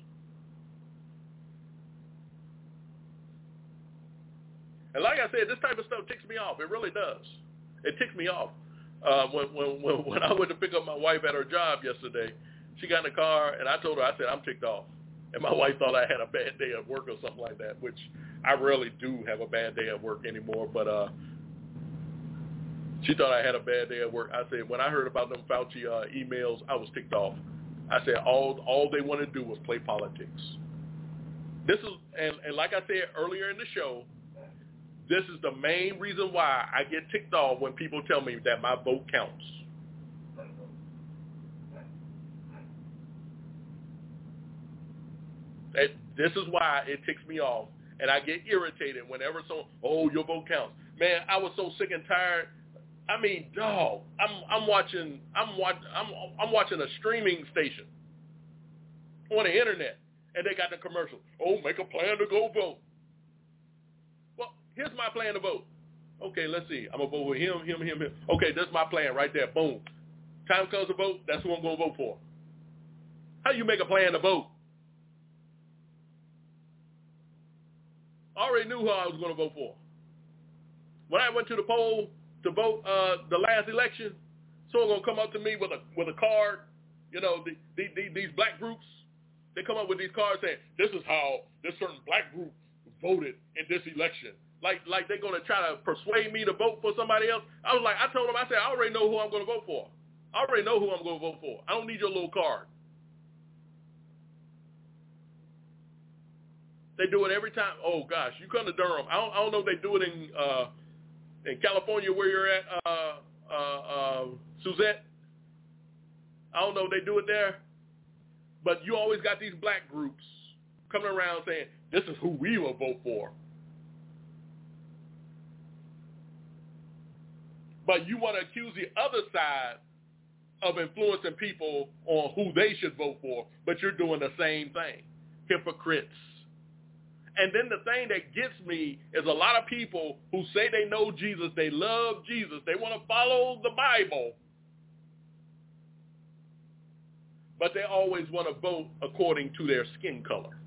And like I said, this type of stuff ticks me off. It really does. It ticks me off. Uh, when, when, when I went to pick up my wife at her job yesterday, she got in the car, and I told her, I said, I'm ticked off. And my wife thought I had a bad day at work or something like that, which I rarely do have a bad day at work anymore. But uh, she thought I had a bad day at work. I said, when I heard about them Fauci uh, emails, I was ticked off. I said, all all they want to do was play politics. This is, and, and like I said earlier in the show, this is the main reason why I get ticked off when people tell me that my vote counts. That, this is why it ticks me off, and I get irritated whenever someone, oh, your vote counts. Man, I was so sick and tired. I mean, dog, I'm I'm watching I'm watch I'm I'm watching a streaming station on the internet, and they got the commercial. Oh, make a plan to go vote. Well, here's my plan to vote. Okay, let's see. I'm gonna vote with him, him, him, him. Okay, that's my plan right there. Boom. Time comes to vote. That's who I'm gonna vote for. How do you make a plan to vote? I already knew who I was gonna vote for. When I went to the poll to vote uh, the last election, someone gonna come up to me with a with a card. You know, the, the, the, these black groups, they come up with these cards saying, this is how this certain black group voted in this election. Like like they're gonna try to persuade me to vote for somebody else. I was like, I told them, I said, I already know who I'm gonna vote for. I already know who I'm gonna vote for. I don't need your little card. They do it every time. Oh gosh, you come to Durham. I don't, I don't know if they do it in uh, in California where you're at, uh, uh, uh, Suzette. I don't know if they do it there, but you always got these black groups coming around saying, this is who we will vote for. But you want to accuse the other side of influencing people on who they should vote for, but you're doing the same thing. Hypocrites. And then the thing that gets me is a lot of people who say they know Jesus, they love Jesus, they want to follow the Bible, but they always want to vote according to their skin color.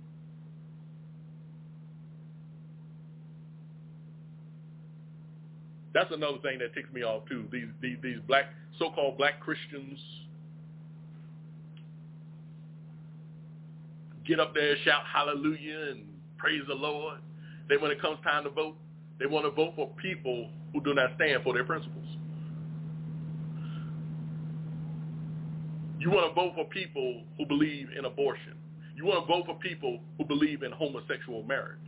That's another thing that ticks me off too. These these, these black so-called black Christians get up there, shout hallelujah, and praise the Lord. Then when it comes time to vote, they want to vote for people who do not stand for their principles. You want to vote for people who believe in abortion. You want to vote for people who believe in homosexual marriage.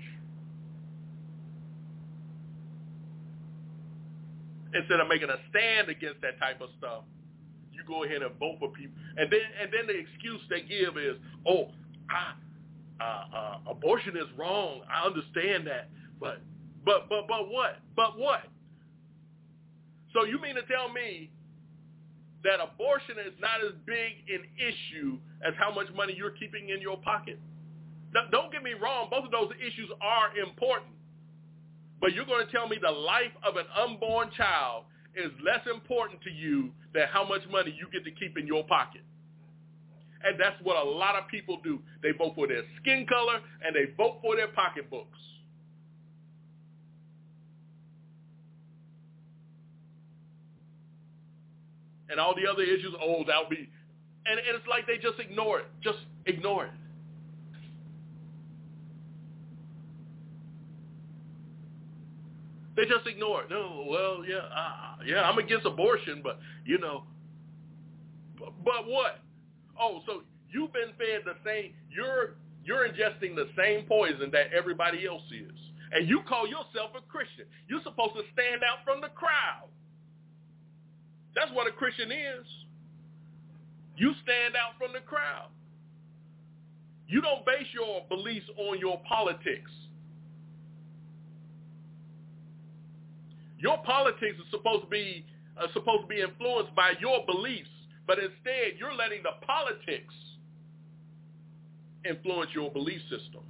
Instead of making a stand against that type of stuff, you go ahead and vote for people. And then and then the excuse they give is, oh, I, uh, uh, abortion is wrong. I understand that. But, but, but, but what? But what? So you mean to tell me that abortion is not as big an issue as how much money you're keeping in your pocket? Now, don't get me wrong. Both of those issues are important. But you're going to tell me the life of an unborn child is less important to you than how much money you get to keep in your pocket. And that's what a lot of people do. They vote for their skin color and they vote for their pocketbooks. And all the other issues, oh, that'll be, and, and it's like they just ignore it. Just ignore it. They just ignore it. No, well, yeah, uh, yeah, I'm against abortion, but, you know, but, but what? Oh, so you've been fed the same, you're you're ingesting the same poison that everybody else is. And you call yourself a Christian. You're supposed to stand out from the crowd. That's what a Christian is. You stand out from the crowd. You don't base your beliefs on your politics. Your politics is supposed to be uh, supposed to be influenced by your beliefs, but instead you're letting the politics influence your belief system.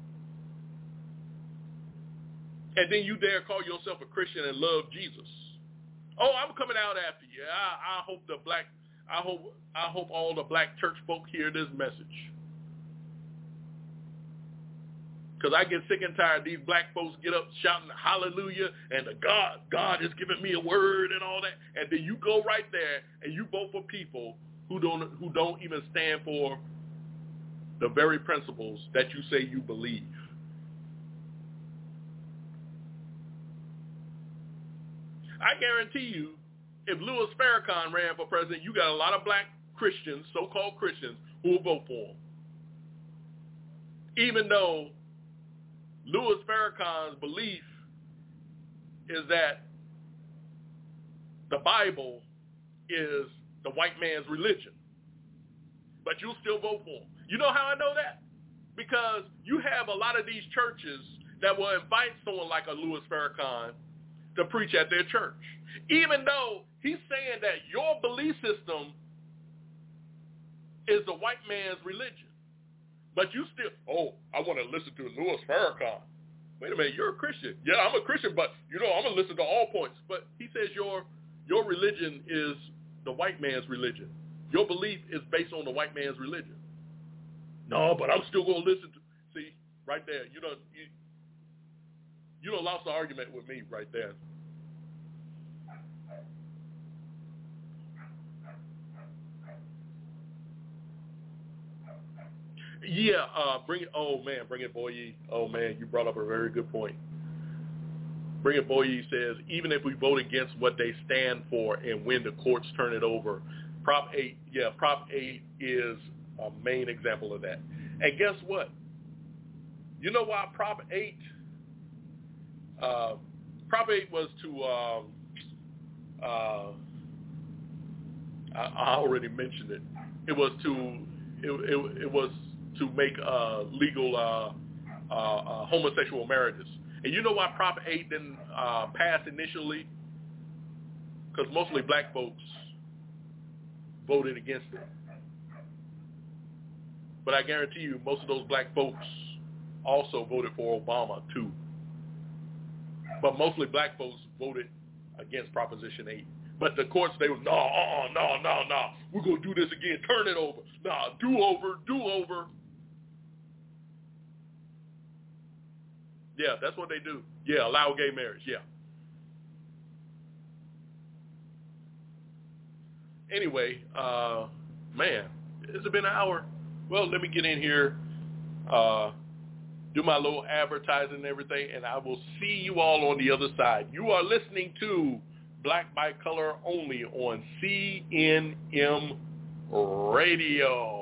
And then you dare call yourself a Christian and love Jesus. Oh, I'm coming out after you. I, I hope the black, I hope, I hope all the black church folk hear this message. Because I get sick and tired. These black folks get up shouting hallelujah and the God, God has given me a word and all that. And then you go right there and you vote for people who don't, who don't even stand for the very principles that you say you believe. I guarantee you, if Louis Farrakhan ran for president, you got a lot of black Christians, so-called Christians, who will vote for him. Even though Louis Farrakhan's belief is that the Bible is the white man's religion. But you'll still vote for him. You know how I know that? Because you have a lot of these churches that will invite someone like a Louis Farrakhan to preach at their church. Even though he's saying that your belief system is the white man's religion. But you still, oh, I want to listen to Louis Farrakhan. Wait a minute, you're a Christian. Yeah, I'm a Christian, but, you know, I'm going to listen to all points. But he says your your religion is the white man's religion. Your belief is based on the white man's religion. No, but I'm still going to listen to, see, right there, you don't, you, you don't lost the argument with me right there. Yeah, uh, bring it. Oh man, bring it, Boye. Oh man, you brought up a very good point. Bring it, Boye says even if we vote against what they stand for and when the courts turn it over, Prop eight, yeah, Prop eight is a main example of that. And guess what? You know why Prop eight? Uh, Prop eight was to. Um, uh, I, I already mentioned it. It was to. It, it, it was. to make uh, legal uh, uh, uh, homosexual marriages. And you know why Prop eight didn't uh, pass initially? Because mostly black folks voted against it. But I guarantee you most of those black folks also voted for Obama too. But mostly black folks voted against Proposition eight. But the courts, they were, no, uh-uh, no, no, no, we're going to do this again, turn it over. Nah, do over, do over. Yeah, that's what they do. Yeah, allow gay marriage, yeah. Anyway, uh, man, it's been an hour. Well, let me get in here, uh, do my little advertising and everything, and I will see you all on the other side. You are listening to Black by Color Only on C N M Radio.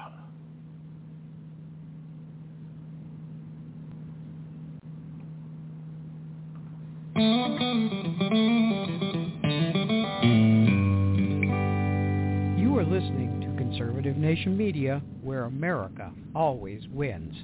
You are listening to Conservative Nation Media, where America always wins.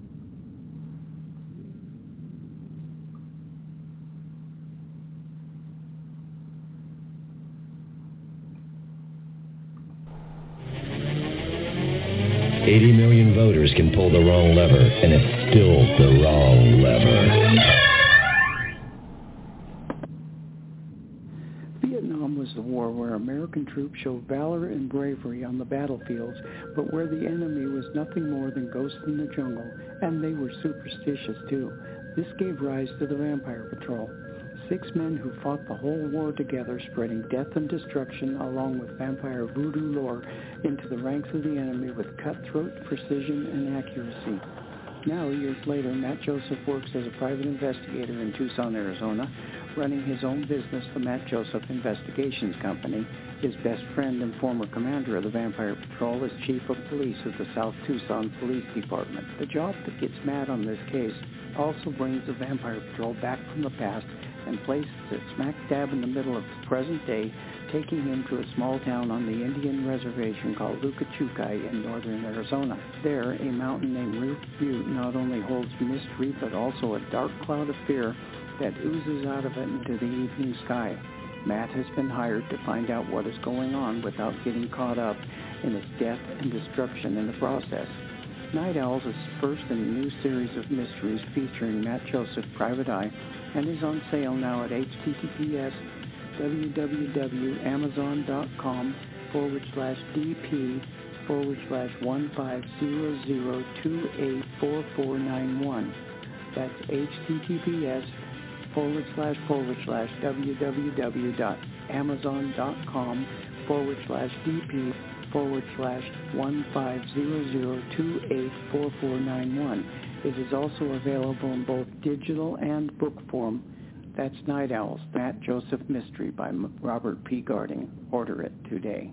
eighty million voters can pull the wrong lever, and it's still the wrong lever. Vietnam was was the war where American troops showed valor and bravery on the battlefields, but where the enemy was nothing more than ghosts in the jungle, and they were superstitious too. This gave rise to the Vampire Patrol. Six men who fought the whole war together, spreading death and destruction along with vampire voodoo lore into the ranks of the enemy with cutthroat precision and accuracy. Now, years later, Matt Joseph works as a private investigator in Tucson, Arizona, running his own business, the Matt Joseph Investigations Company. His best friend and former commander of the Vampire Patrol is Chief of Police of the South Tucson Police Department. The job that gets Matt on this case also brings the Vampire Patrol back from the past and places it smack dab in the middle of the present day, taking him to a small town on the Indian reservation called Lukachukai in northern Arizona. There, a mountain named Root Butte not only holds mystery, but also a dark cloud of fear that oozes out of it into the evening sky. Matt has been hired to find out what is going on without getting caught up in its death and destruction in the process. Night Owls is first in a new series of mysteries featuring Matt Joseph, Private Eye, and is on sale now at https www.amazon.com forward slash dp forward slash one five zero zero two eight four four nine one. That's https forward slash forward slash www.amazon.com forward slash dp forward slash one five zero zero two eight four four nine one. It is also available in both digital and book form. That's Night Owls, Matt Joseph Mystery by Robert P. Garding. Order it today.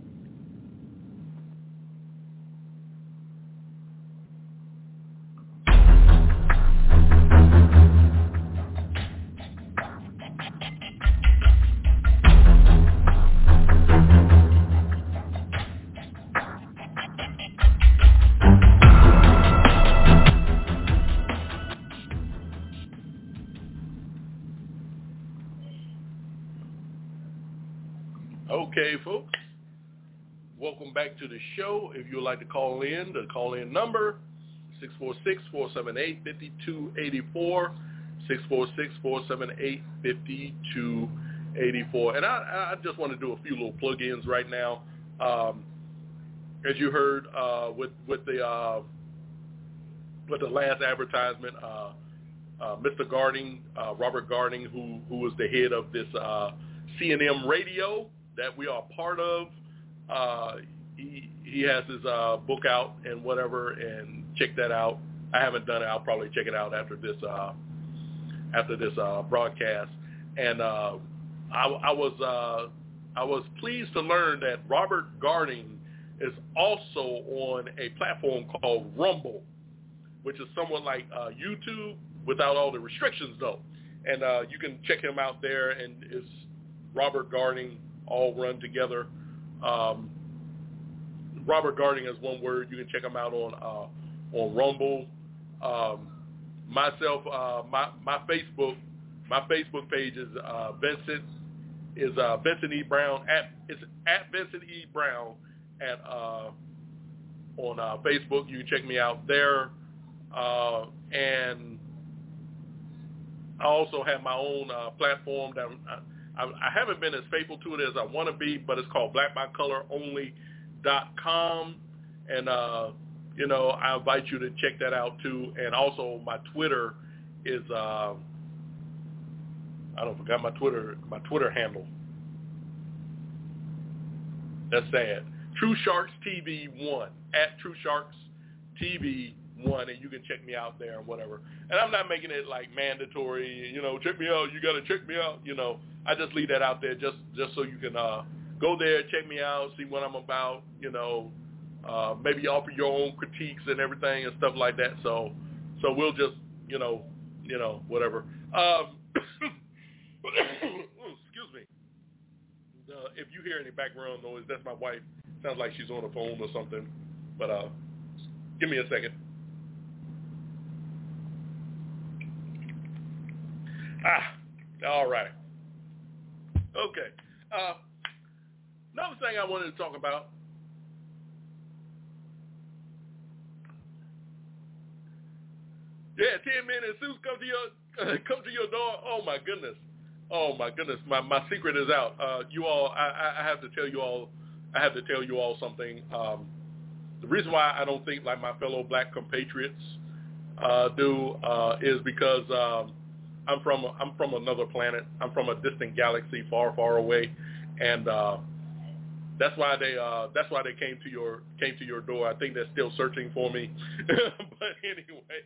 Okay, folks, welcome back to the show. If you would like to call in, the call-in number, six four six, four seven eight, five two eight four, six four six, four seven eight, five two eight four. And I, I just want to do a few little plug-ins right now. Um, as you heard uh, with with the uh, with the last advertisement, uh, uh, Mister Garding, uh, Robert Garding, who who was the head of this uh, C N M radio that we are part of, uh, he he has his uh, book out and whatever, and check that out. I haven't done it. I'll probably check it out after this uh, after this uh, broadcast. And uh, I, I was uh, I was pleased to learn that Robert Garding is also on a platform called Rumble, which is somewhat like uh, YouTube without all the restrictions, though. And uh, you can check him out there, and it's Robert Garding, all run together. Um, Robert Garding is one word. You can check him out on uh, on Rumble. Um, myself, uh, my my Facebook, my Facebook page is uh, Vincent is uh, Vincent E. Brown at it's at Vincent E. Brown at uh, on uh, Facebook. You can check me out there, uh, and I also have my own uh, platform that I, I, I haven't been as faithful to it as I want to be, but it's called black by color only dot com, and uh, you know, I invite you to check that out too. And also my Twitter is uh, I don't forgot my Twitter my Twitter handle. That's sad. True Sharks T V one at True Sharks T V one, and you can check me out there and whatever. And I'm not making it like mandatory, you know, check me out, you got to check me out, you know. I just leave that out there just, just so you can uh, go there, check me out, see what I'm about, you know, uh, maybe offer your own critiques and everything and stuff like that. So, so we'll just, you know, you know, whatever. Um, excuse me. Uh, if you hear any background noise, that's my wife. Sounds like she's on the phone or something. But uh, give me a second. Ah, all right. Okay. Uh, another thing I wanted to talk about. Yeah, ten men in suits come to your uh, come to your door. Oh my goodness. oh my goodness, my, my secret is out. Uh, you all, I, I have to tell you all, I have to tell you all something. Um, the reason why I don't think like my fellow black compatriots uh, do uh, is because um, I'm from I'm from another planet. I'm from a distant galaxy, far, far away, and uh, that's why they uh, that's why they came to your came to your door. I think they're still searching for me, but anyway.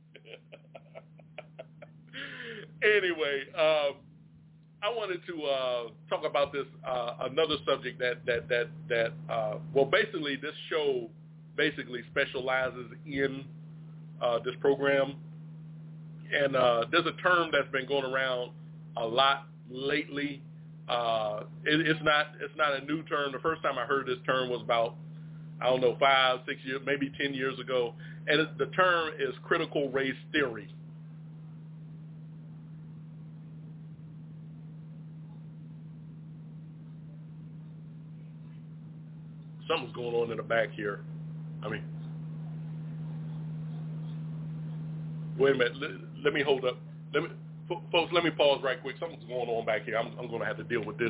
Anyway, um, I wanted to uh, talk about this uh, another subject that that that that uh, well, basically this show basically specializes in uh, this program, and uh, there's a term that's been going around a lot lately. Uh, it, it's not it's not a new term. The first time I heard this term was about I don't know five, six years, maybe ten years ago, and it, the term is critical race theory. Something's going on in the back here. I mean, wait a minute. Let, let me hold up. Let me, f- folks. Let me pause right quick. Something's going on back here. I'm, I'm going to have to deal with this.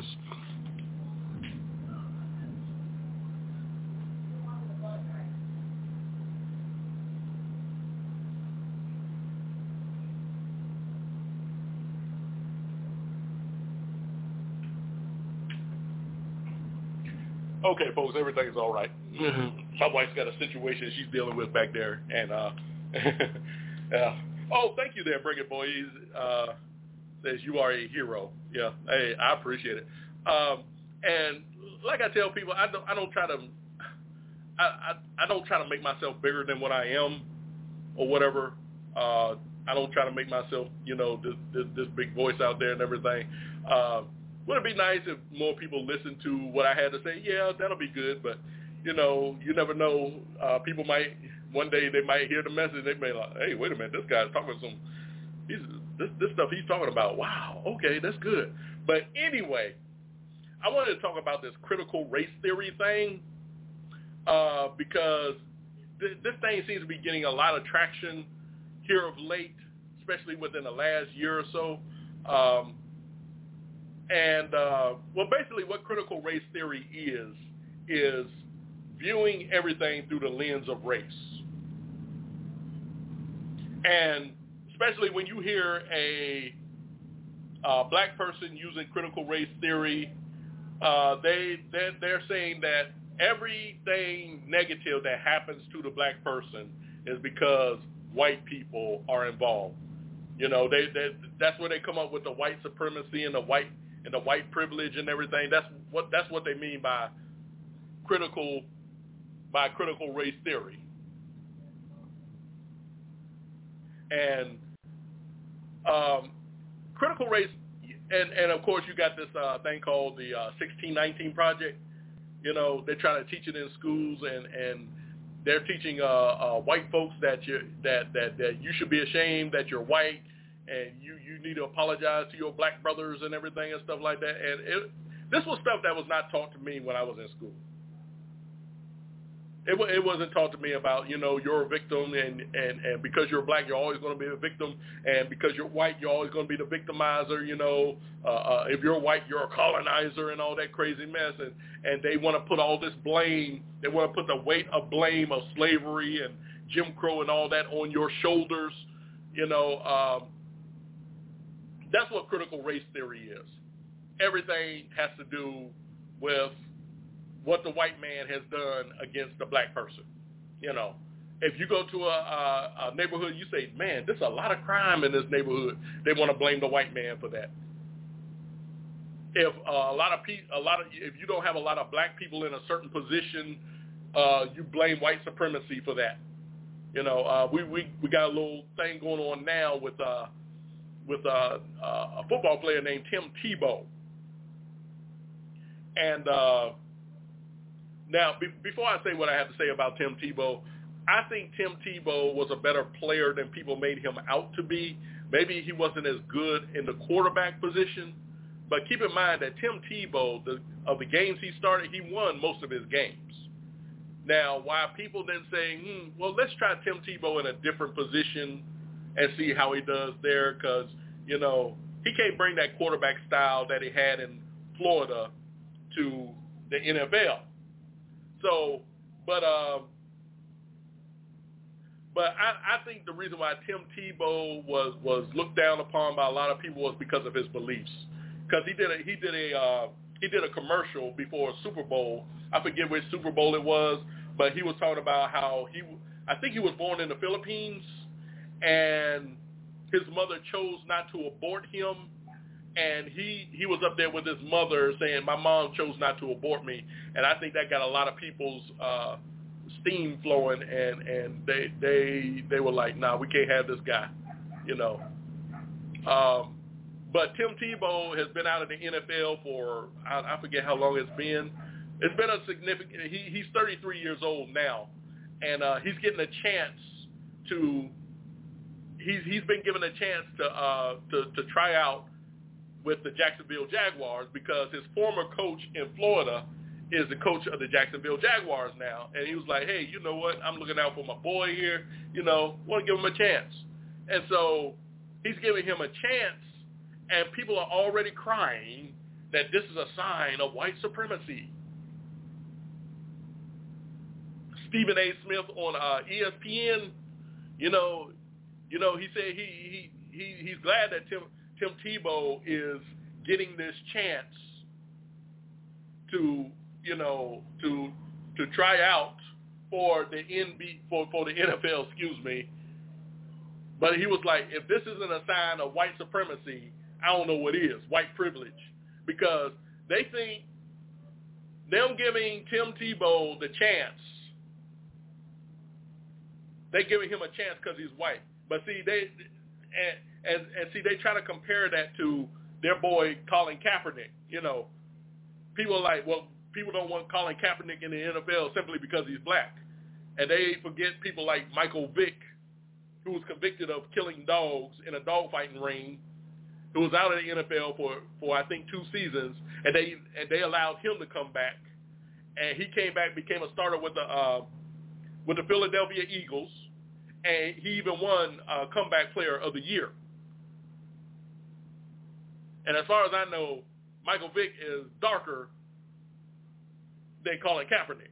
Okay, folks, everything's all right. My wife's got a situation she's dealing with back there, and uh, yeah. Oh, thank you there, Bring It Boys. Uh, says you are a hero. Yeah, hey, I appreciate it. Um, and like I tell people, I don't, I don't try to, I, I, I don't try to make myself bigger than what I am, or whatever. Uh, I don't try to make myself, you know, this, this, this big voice out there and everything. Uh, Would it be nice if more people listened to what I had to say? Yeah, that'll be good. But, you know, you never know. Uh, people might, one day they might hear the message. They may like, hey, wait a minute, this guy's talking some, he's, this, this stuff he's talking about. Wow, okay, that's good. But anyway, I wanted to talk about this critical race theory thing uh, because th- this thing seems to be getting a lot of traction here of late, especially within the last year or so. Um, And, uh, well, basically what critical race theory is, is viewing everything through the lens of race. And especially when you hear a uh, black person using critical race theory, uh, they, they're, they're saying that everything negative that happens to the black person is because white people are involved. You know, they, they that's where they come up with the white supremacy and the white and the white privilege and everything. That's what that's what they mean by critical by critical race theory. And um, critical race, and, and of course you got this uh, thing called the uh, sixteen nineteen Project. You know, they're trying to teach it in schools, and, and they're teaching uh, uh, white folks that you that, that that you should be ashamed that you're white, and you, you need to apologize to your black brothers and everything and stuff like that. And it, this was stuff that was not taught to me when I was in school. It, it wasn't taught to me about, you know, you're a victim, and, and, and because you're black, you're always going to be a victim, and because you're white, you're always going to be the victimizer, you know. Uh, uh, if you're white, you're a colonizer and all that crazy mess. And, and they want to put all this blame, they want to put the weight of blame of slavery and Jim Crow and all that on your shoulders, you know. Um, that's what critical race theory is. Everything has to do with what the white man has done against the black person. You know, if you go to a, a, a neighborhood, you say, man, there's a lot of crime in this neighborhood. They want to blame the white man for that. If uh, a lot of pe- a lot of if you don't have a lot of black people in a certain position, uh, you blame white supremacy for that. You know, uh, we, we we got a little thing going on now with uh, with uh, uh, a football player named Tim Tebow, and. Uh, Now, be, before I say what I have to say about Tim Tebow, I think Tim Tebow was a better player than people made him out to be. Maybe he wasn't as good in the quarterback position, but keep in mind that Tim Tebow, the, of the games he started, he won most of his games. Now, why people then saying, hmm, well, let's try Tim Tebow in a different position and see how he does there, because, you know, he can't bring that quarterback style that he had in Florida to the N F L. So, but um, but I, I think the reason why Tim Tebow was, was looked down upon by a lot of people was because of his beliefs. Because he did a he did a uh, he did a commercial before a Super Bowl. I forget which Super Bowl it was, but he was talking about how he I think he was born in the Philippines, and his mother chose not to abort him, and he he was up there with his mother saying, "My mom chose not to abort me," and I think that got a lot of people's uh, steam flowing, and, and they they they were like, "Nah, we can't have this guy," you know. Um, but Tim Tebow has been out of the N F L for I, I forget how long it's been. It's been a significant. He, he's thirty-three years old now, and uh, he's getting a chance to. He's he's been given a chance to uh, to to try out with the Jacksonville Jaguars because his former coach in Florida is the coach of the Jacksonville Jaguars now, and he was like, "Hey, you know what? I'm looking out for my boy here. You know, want to give him a chance." And so he's giving him a chance, and people are already crying that this is a sign of white supremacy. Stephen A. Smith on uh, E S P N, you know, you know, he said he, he, he he's glad that Tim Tim Tebow is getting this chance to, you know, to to try out for the N B for, for the N F L, excuse me. But he was like, if this isn't a sign of white supremacy, I don't know what is, white privilege, because they think them giving Tim Tebow the chance. They giving him a chance because he's white. But see, they and, and and see they try to compare that to their boy Colin Kaepernick. You know, people are like, well, people don't want Colin Kaepernick in the N F L simply because he's black, and they forget people like Michael Vick, who was convicted of killing dogs in a dogfighting ring, who was out of the N F L for, for I think two seasons, and they and they allowed him to come back, and he came back, became a starter with the uh, with the Philadelphia Eagles, and he even won uh, Comeback Player of the Year. And as far as I know, Michael Vick is darker than Colin Kaepernick.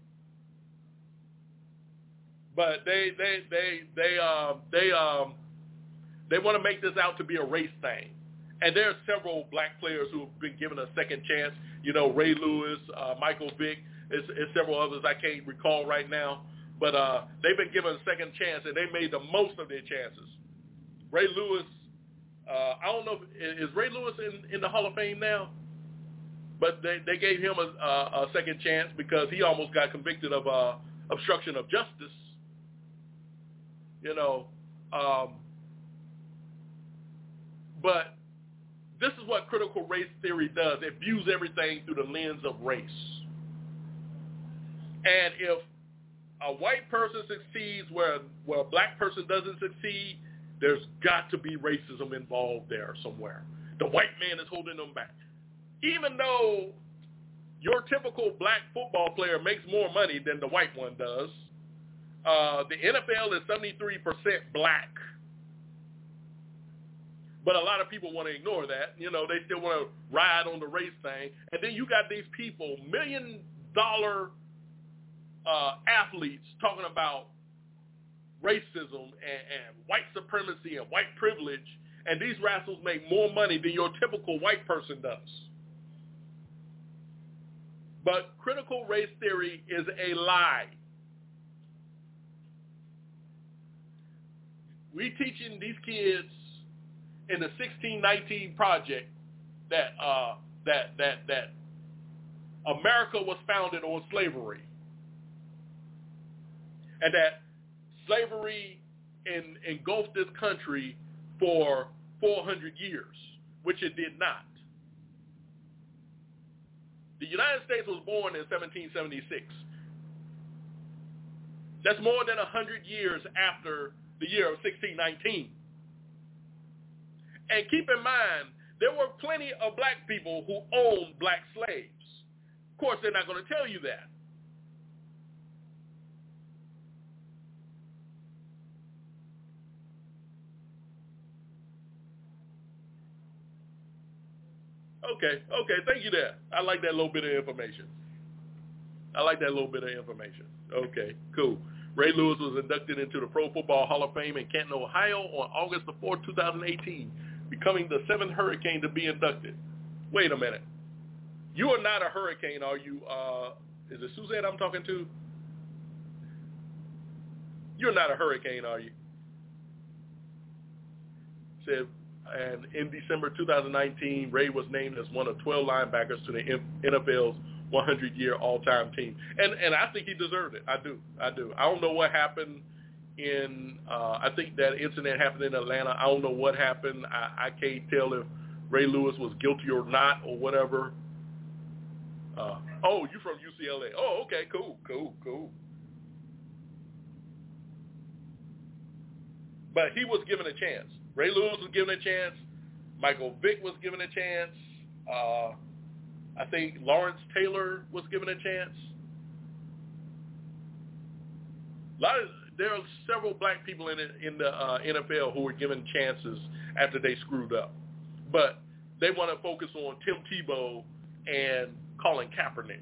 But they they they they um they um they want to make this out to be a race thing, and there are several black players who have been given a second chance. You know, Ray Lewis, uh, Michael Vick, and, and several others I can't recall right now. But uh, they've been given a second chance, and they made the most of their chances. Ray Lewis, uh, I don't know, if, is Ray Lewis in, in the Hall of Fame now? But they, they gave him a, a, a second chance because he almost got convicted of uh, obstruction of justice. You know, um, but this is what critical race theory does. It views everything through the lens of race. And if a white person succeeds where, where a black person doesn't succeed, there's got to be racism involved there somewhere. The white man is holding them back. Even though your typical black football player makes more money than the white one does, uh, the N F L is seventy-three percent black. But a lot of people want to ignore that. You know, they still want to ride on the race thing. And then you got these people, million dollar Uh, athletes talking about racism and, and white supremacy and white privilege, and these rascals make more money than your typical white person does. But critical race theory is a lie. We teaching these kids in the sixteen nineteen project that uh, that that that America was founded on slavery. And that slavery in, engulfed this country for four hundred years, which it did not. The United States was born in seventeen seventy-six. That's more than one hundred years after the year of sixteen nineteen. And keep in mind, there were plenty of black people who owned black slaves. Of course, they're not going to tell you that. Okay, okay, thank you there. I like that little bit of information. I like that little bit of information. Okay, cool. Ray Lewis was inducted into the Pro Football Hall of Fame in Canton, Ohio on August the fourth, two thousand eighteen, becoming the seventh Hurricane to be inducted. Wait a minute. You are not a Hurricane, are you? Uh, is it Suzette I'm talking to? You're not a Hurricane, are you? Said, and in December two thousand nineteen, Ray was named as one of twelve linebackers to the N F L's one hundred year all-time team. And and I think he deserved it. I do. I do. I don't know what happened in, uh, I think that incident happened in Atlanta. I don't know what happened. I, I can't tell if Ray Lewis was guilty or not or whatever. Uh, oh, you from U C L A. Oh, okay, cool, cool, cool. But he was given a chance. Ray Lewis was given a chance. Michael Vick was given a chance. Uh, I think Lawrence Taylor was given a chance. A lot of, there are several black people in, in the uh, N F L who were given chances after they screwed up. But they want to focus on Tim Tebow and Colin Kaepernick.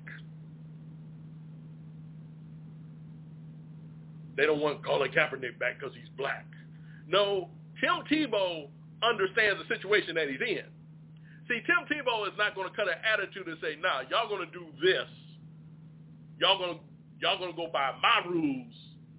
They don't want Colin Kaepernick back because he's black. No, Tim Tebow understands the situation that he's in. See, Tim Tebow is not going to cut an attitude and say, nah, y'all going to do this. Y'all going to y'all going to go by my rules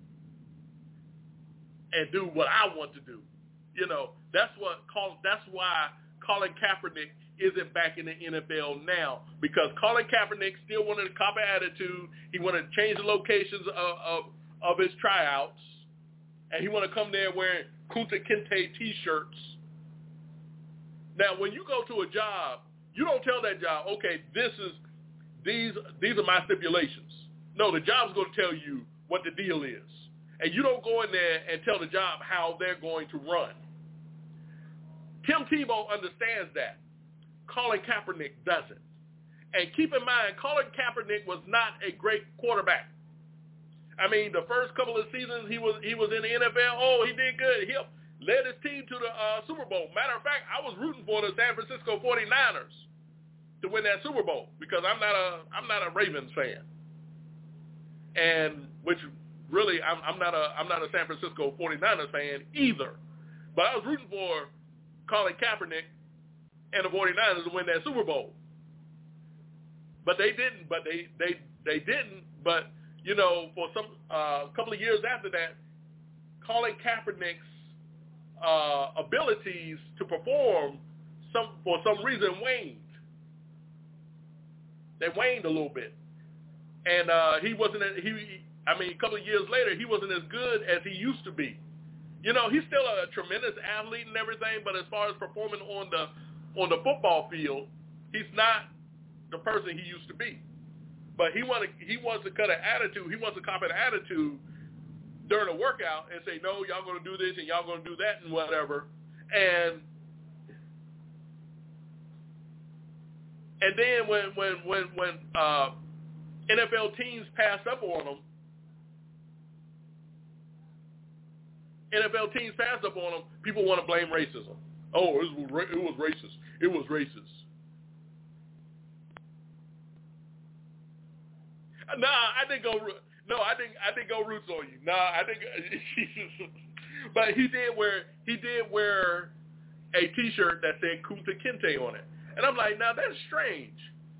and do what I want to do. You know, that's what that's why Colin Kaepernick isn't back in the N F L now, because Colin Kaepernick still wanted a copy attitude. He wanted to change the locations of, of, of his tryouts, and he wanted to come there wearing Kunta Kinte T-shirts. Now, when you go to a job, you don't tell that job, okay, this is these these are my stipulations. No, the job's going to tell you what the deal is, and you don't go in there and tell the job how they're going to run. Tim Tebow understands that. Colin Kaepernick doesn't. And keep in mind, Colin Kaepernick was not a great quarterback. I mean, the first couple of seasons he was he was in the N F L. Oh, he did good. He led his team to the uh, Super Bowl. Matter of fact, I was rooting for the San Francisco forty-niners to win that Super Bowl because I'm not a I'm not a Ravens fan, and which really I'm, I'm not a I'm not a San Francisco forty-niners fan either. But I was rooting for Colin Kaepernick and the forty-niners to win that Super Bowl. But they didn't. But they they they didn't. But you know, for some uh, couple of years after that, Colin Kaepernick's uh, abilities to perform some for some reason waned. They waned a little bit, and uh, he wasn't. He, I mean, a couple of years later, he wasn't as good as he used to be. You know, he's still a tremendous athlete and everything, but as far as performing on the on the football field, he's not the person he used to be. But he wanted he wants to cut an attitude. He wants to copy an attitude during a workout and say, no, y'all going to do this and y'all going to do that and whatever. And and then when when when when uh, N F L teams pass up on him, N F L teams pass up on him, people want to blame racism. Oh, it was, it was racist. It was racist. Nah, I didn't go. No, I didn't. I didn't go roots on you. Nah, I didn't. But he did wear. He did wear a T-shirt that said Kunta Kinte on it, and I'm like, now that's strange.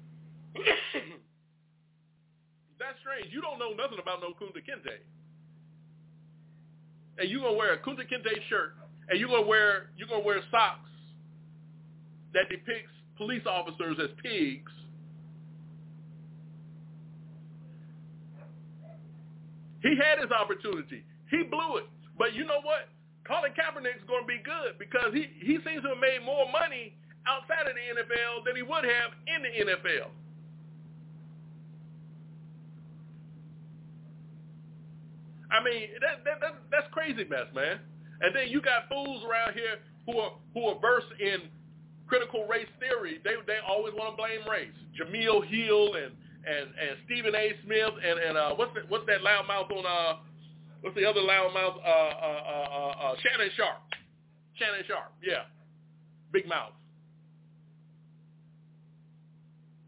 That's strange. You don't know nothing about no Kunta Kinte, and you gonna wear a Kunta Kinte shirt, and you gonna wear you gonna wear socks that depicts police officers as pigs. He had his opportunity. He blew it. But you know what? Colin Kaepernick's going to be good because he, he seems to have made more money outside of the N F L than he would have in the N F L. I mean, that, that, that that's crazy mess, man. And then you got fools around here who are who are versed in critical race theory. They they always want to blame race. Jameel Hill and And, and Stephen A. Smith and, and uh, what's the, what's that loudmouth on uh what's the other loudmouth uh, uh, uh, uh, Shannon Sharp, Shannon Sharp, yeah, big mouth.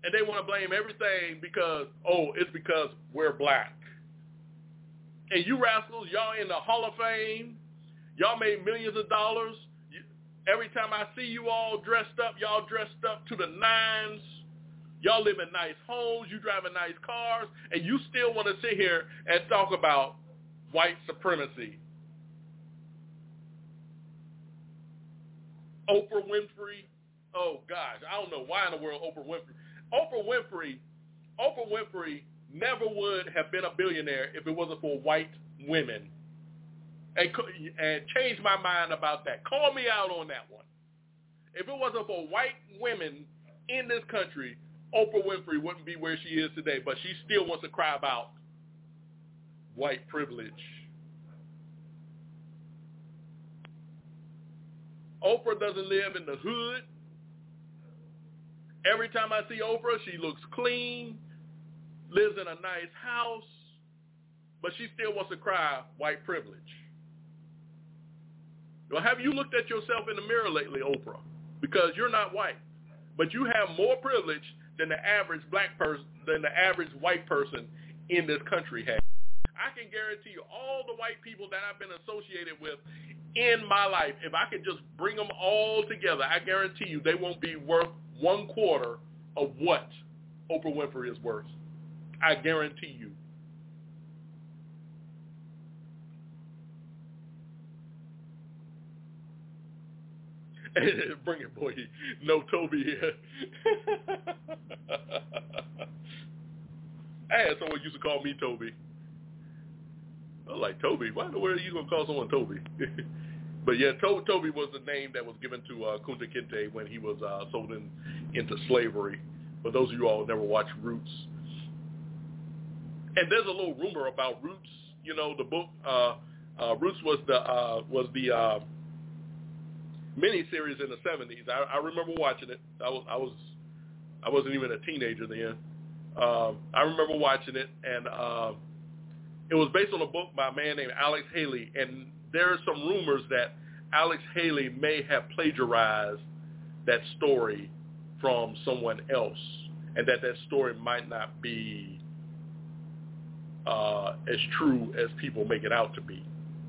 And they want to blame everything because, oh, it's because we're black. And you rascals, y'all in the Hall of Fame. Y'all made millions of dollars. You, every time I see you all dressed up, y'all dressed up to the nines. Y'all live in nice homes. You driving nice cars. And you still want to sit here and talk about white supremacy. Oprah Winfrey. Oh, gosh. I don't know why in the world Oprah Winfrey. Oprah Winfrey, Oprah Winfrey never would have been a billionaire if it wasn't for white women. And, and change my mind about that. Call me out on that one. If it wasn't for white women in this country, Oprah Winfrey wouldn't be where she is today, but she still wants to cry about white privilege. Oprah doesn't live in the hood. Every time I see Oprah, she looks clean, lives in a nice house, but she still wants to cry white privilege. Well, have you looked at yourself in the mirror lately, Oprah? Because you're not white, but you have more privilege than the average black person, than the average white person in this country has. I can guarantee you all the white people that I've been associated with in my life, if I could just bring them all together, I guarantee you they won't be worth one quarter of what Oprah Winfrey is worth. I guarantee you. Bring it, boy. No Toby here. I had someone used to call me Toby. I was like, Toby? Why in the world are you going to call someone Toby? But yeah, to- Toby was the name that was given to uh, Kunta Kinte when he was uh, sold in, into slavery. For those of you all who never watched Roots. And there's a little rumor about Roots. You know, the book uh, uh, Roots was the uh, was the uh, miniseries in the seventies. I, I remember watching it. I was I was I wasn't even a teenager then. Um, I remember watching it, and uh, it was based on a book by a man named Alex Haley. And there are some rumors that Alex Haley may have plagiarized that story from someone else, and that that story might not be uh, as true as people make it out to be.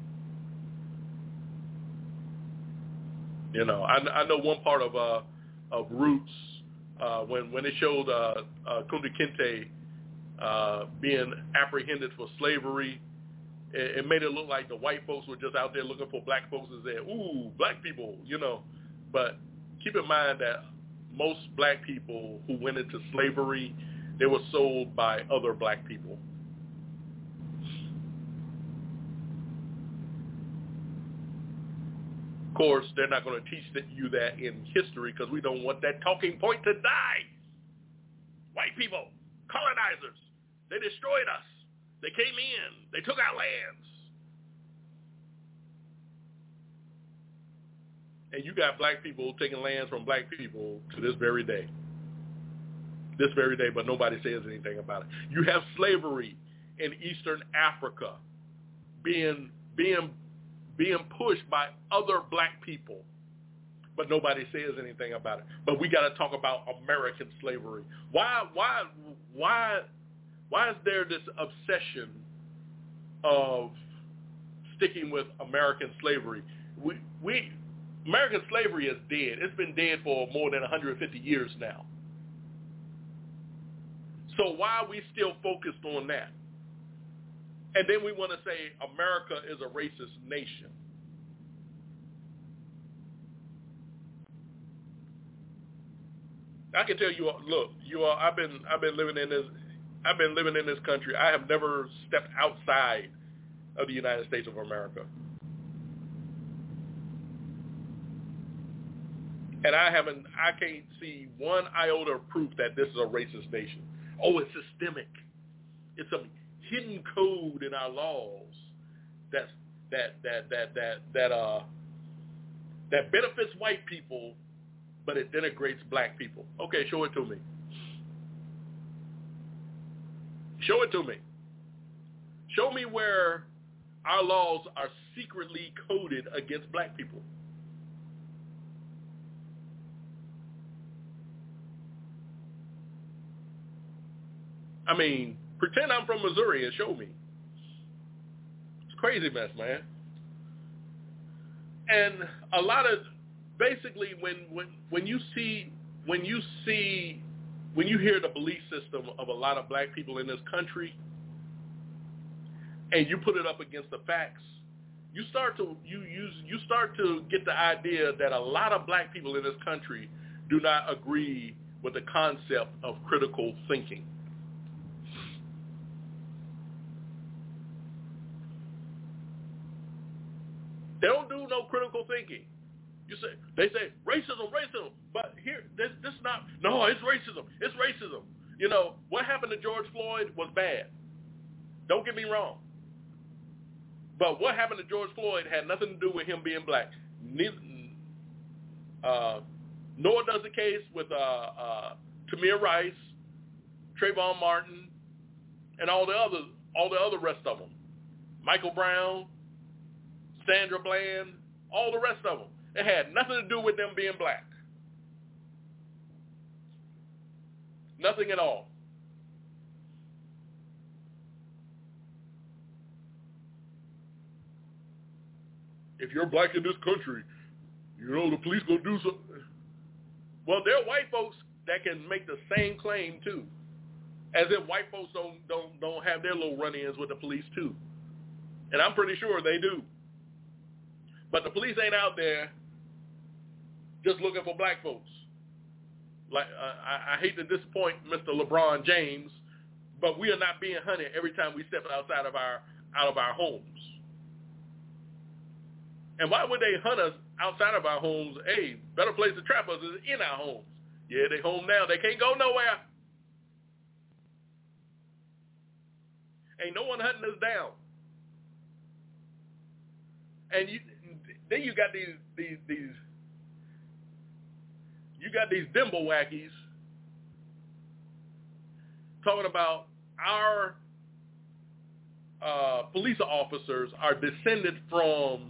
You know, I, I know one part of uh, of Roots uh, when when they showed uh, uh, Kunta Kinte uh, being apprehended for slavery. It, it made it look like the white folks were just out there looking for black folks and said, "Ooh, black people," you know. But keep in mind that most black people who went into slavery, they were sold by other black people. Of course, they're not going to teach that, you that in history because we don't want that talking point to die. White people, colonizers, they destroyed us. They came in. They took our lands. And you got black people taking lands from black people to this very day. This very day, but nobody says anything about it. You have slavery in Eastern Africa being being being pushed by other black people, but nobody says anything about it. But we got to talk about American slavery. Why why why why is there this obsession of sticking with American slavery? We we American slavery is dead. It's been dead for more than one hundred fifty years now. So why are we still focused on that? And then we want to say America is a racist nation. I can tell you, look, you all, I've been, I've been living in this, I've been living in this country. I have never stepped outside of the United States of America, and I haven't, I can't see one iota of proof that this is a racist nation. Oh, it's systemic. It's a hidden code in our laws that's that that that that that uh that benefits white people, but it denigrates black people. Okay, show it to me. Show it to me. Show me where our laws are secretly coded against black people. I mean, pretend I'm from Missouri and show me. It's a crazy mess, man. And a lot of, basically, when, when, when you see, when you see, when you hear the belief system of a lot of black people in this country, and you put it up against the facts, you start to you use you start to get the idea that a lot of black people in this country do not agree with the concept of critical thinking. They don't do no critical thinking. You say they say racism, racism, but here this this not no, it's racism, it's racism. You know what happened to George Floyd was bad. Don't get me wrong. But what happened to George Floyd had nothing to do with him being black. Neither, uh, nor does the case with uh, uh, Tamir Rice, Trayvon Martin, and all the other all the other rest of them. Michael Brown, Sandra Bland, all the rest of them. It had nothing to do with them being black. Nothing at all. If you're black in this country, you know, the police gonna do something. Well, there are white folks that can make the same claim too. As if white folks don't don't don't have their little run-ins with the police too. And I'm pretty sure they do. But the police ain't out there just looking for black folks. Like uh, I, I hate to disappoint Mister LeBron James, but we are not being hunted every time we step outside of our out of our homes. And why would they hunt us outside of our homes? Hey, better place to trap us is in our homes. Yeah, they home now. They can't go nowhere. Ain't no one hunting us down. And you, then you got these these these you got these dimble wackies talking about our uh, police officers are descended from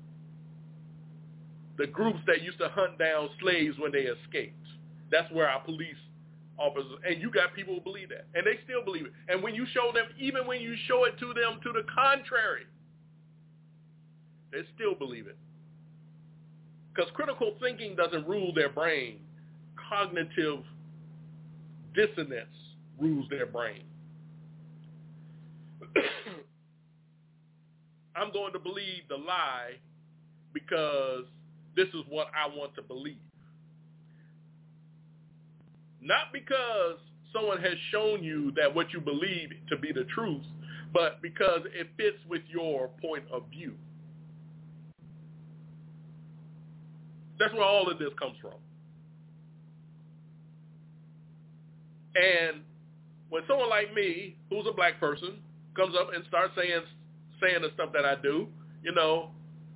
the groups that used to hunt down slaves when they escaped. That's where our police officers, and you got people who believe that, and they still believe it. And when you show them, even when you show it to them to the contrary, they still believe it. Because critical thinking doesn't rule their brain. Cognitive dissonance rules their brain. I'm going to believe the lie because this is what I want to believe. Not because someone has shown you that what you believe to be the truth, but because it fits with your point of view. That's where all of this comes from. And when someone like me, who's a black person, comes up and starts saying saying the stuff that I do, you know,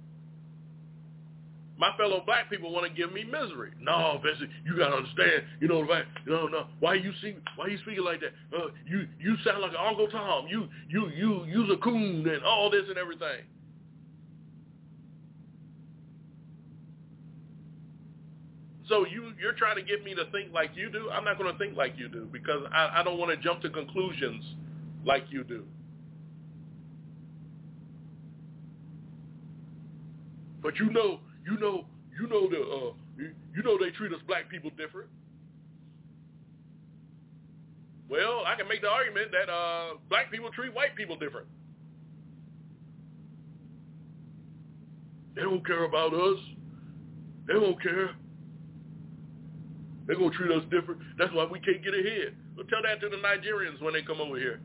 my fellow black people want to give me misery. No, Bessie, you gotta understand. You know, right? No, no. Why you see? Why you speaking like that? Uh, you you sound like Uncle Tom. You you you you's a coon and all this and everything. So you you're trying to get me to think like you do? I'm not going to think like you do because I, I don't want to jump to conclusions like you do. But you know. You know, you know the, uh, you know they treat us black people different. Well, I can make the argument that uh, black people treat white people different. They don't care about us. They don't care. They're gonna treat us different. That's why we can't get ahead. Well, tell that to the Nigerians when they come over here.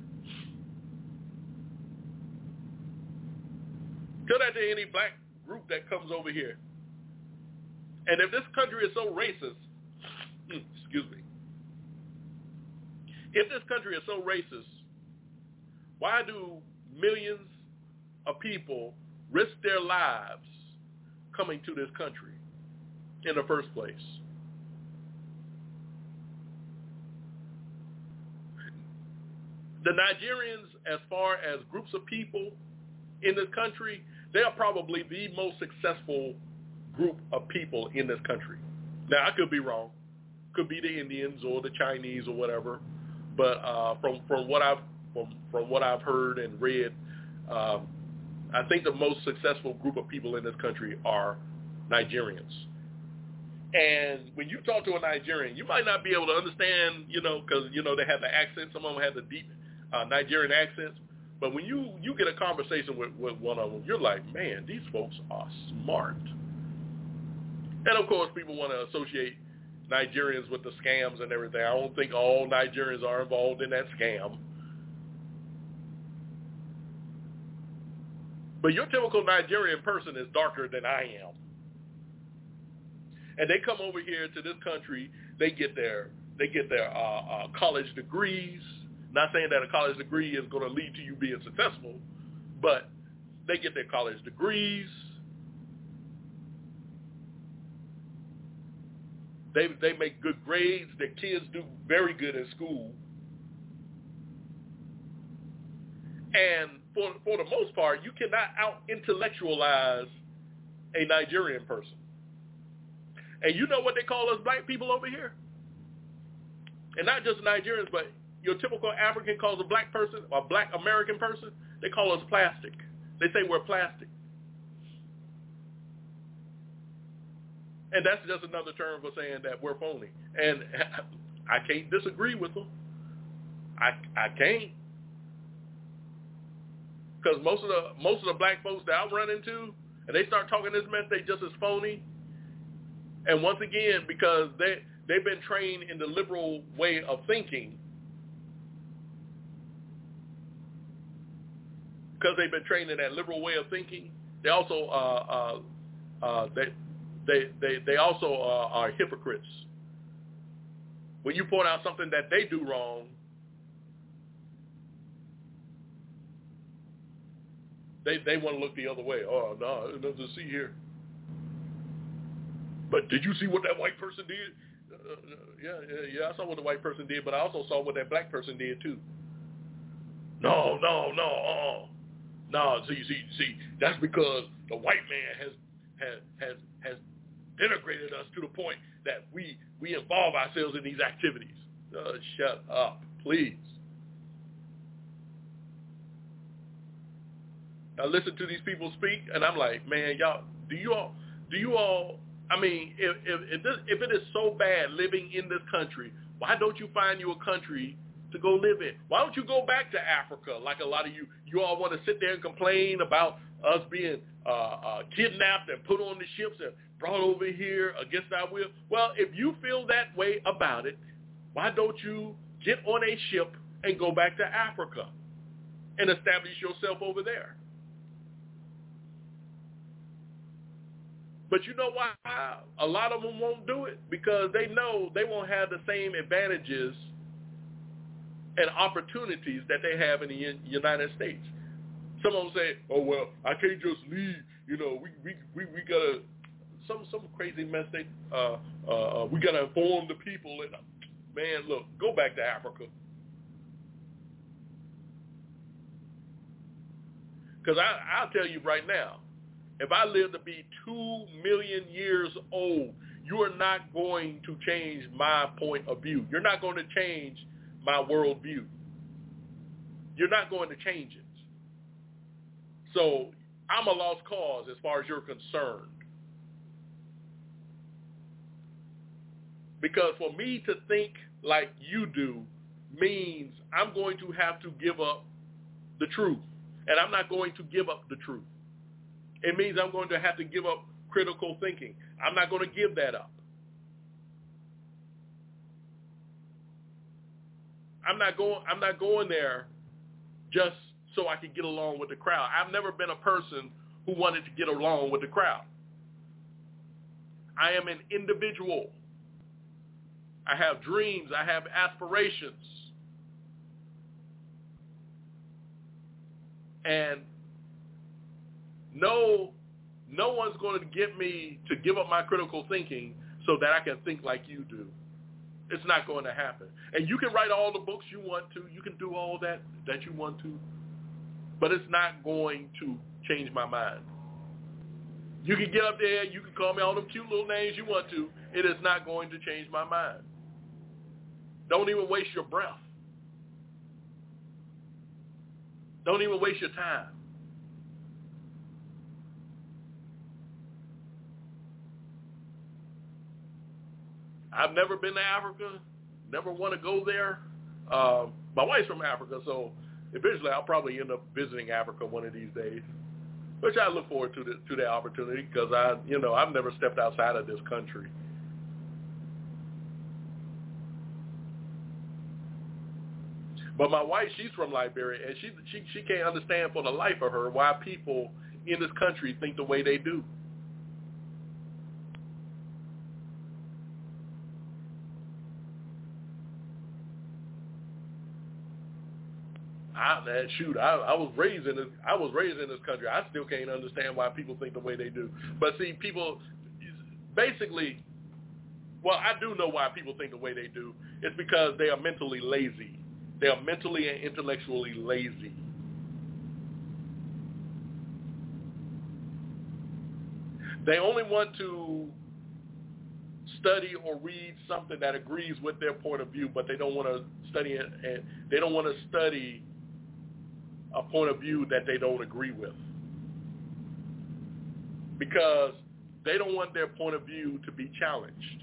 Tell that to any black group that comes over here. And if this country is so racist, excuse me, if this country is so racist, why do millions of people risk their lives coming to this country in the first place? The Nigerians, as far as groups of people in this country, they are probably the most successful group of people in this country. Now, I could be wrong. Could be the Indians or the Chinese or whatever. but uh, from from what I've from from what I've heard and read, um, I think the most successful group of people in this country are Nigerians. And when you talk to a Nigerian, you might not be able to understand, you know, because, you know, they have the accent. Some of them have the deep uh, Nigerian accents. But when you, you get a conversation with, with one of them, you're like, man, these folks are smart. And, of course, people want to associate Nigerians with the scams and everything. I don't think all Nigerians are involved in that scam. But your typical Nigerian person is darker than I am. And they come over here to this country. They get their they get their uh, uh, college degrees. Not saying that a college degree is going to lead to you being successful, but they get their college degrees. They they make good grades. Their kids do very good in school. And for for the most part, you cannot out-intellectualize a Nigerian person. And you know what they call us black people over here? And not just Nigerians, but your typical African calls a black person, or a black American person, they call us plastic. They say we're plastic. And that's just another term for saying that we're phony. And I can't disagree with them. I I can't. Because most of the most of the black folks that I run into, and they start talking this mess, they just as phony. And once again, because they, they've been trained in the liberal way of thinking, because they've been trained in that liberal way of thinking, they also uh, uh, uh, they, they they they also uh, are hypocrites. When you point out something that they do wrong, they they want to look the other way. Oh no, there's nothing to see here. But did you see what that white person did? Uh, yeah, yeah, yeah, I saw what the white person did, but I also saw what that black person did too. No, no, no, oh, no. See, see, see. That's because the white man has has has has denigrated us to the point that we we involve ourselves in these activities. Uh, shut up, please. I listen to these people speak, and I'm like, man, y'all, do you all, do you all? I mean, if if if, this, if it is so bad living in this country, why don't you find you a country to go live in? Why don't you go back to Africa like a lot of you, you all want to sit there and complain about us being uh, uh, kidnapped and put on the ships and brought over here against our will? Well, if you feel that way about it, why don't you get on a ship and go back to Africa and establish yourself over there? But you know why a lot of them won't do it? Because they know they won't have the same advantages and opportunities that they have in the United States. Some of them say, oh, well, I can't just leave. You know, we we, we, we got to, some some crazy mess, they, uh, uh, we got to inform the people. And man, look, go back to Africa. Because I'll tell you right now, if I live to be two million years old, you are not going to change my point of view. You're not going to change my worldview. You're not going to change it. So I'm a lost cause as far as you're concerned. Because for me to think like you do means I'm going to have to give up the truth. And I'm not going to give up the truth. It means I'm going to have to give up critical thinking. I'm not going to give that up. I'm not going I'm not going there just so I can get along with the crowd. I've never been a person who wanted to get along with the crowd. I am an individual. I have dreams. I have aspirations. And No, no one's going to get me to give up my critical thinking so that I can think like you do. It's not going to happen. And you can write all the books you want to. You can do all that that you want to. But it's not going to change my mind. You can get up there. You can call me all them cute little names you want to. It is not going to change my mind. Don't even waste your breath. Don't even waste your time. I've never been to Africa, never want to go there. Uh, my wife's from Africa, so eventually I'll probably end up visiting Africa one of these days, which I look forward to the, to that opportunity because I, you know, I've never stepped outside of this country. But my wife, she's from Liberia, and she she she can't understand for the life of her why people in this country think the way they do. I, man, shoot, I, I was raised in this. I was raised in this country. I still can't understand why people think the way they do. But see, people, basically, well, I do know why people think the way they do. It's because they are mentally lazy. They are mentally and intellectually lazy. They only want to study or read something that agrees with their point of view, but they don't want to study it, and they don't want to study a point of view that they don't agree with, because they don't want their point of view to be challenged.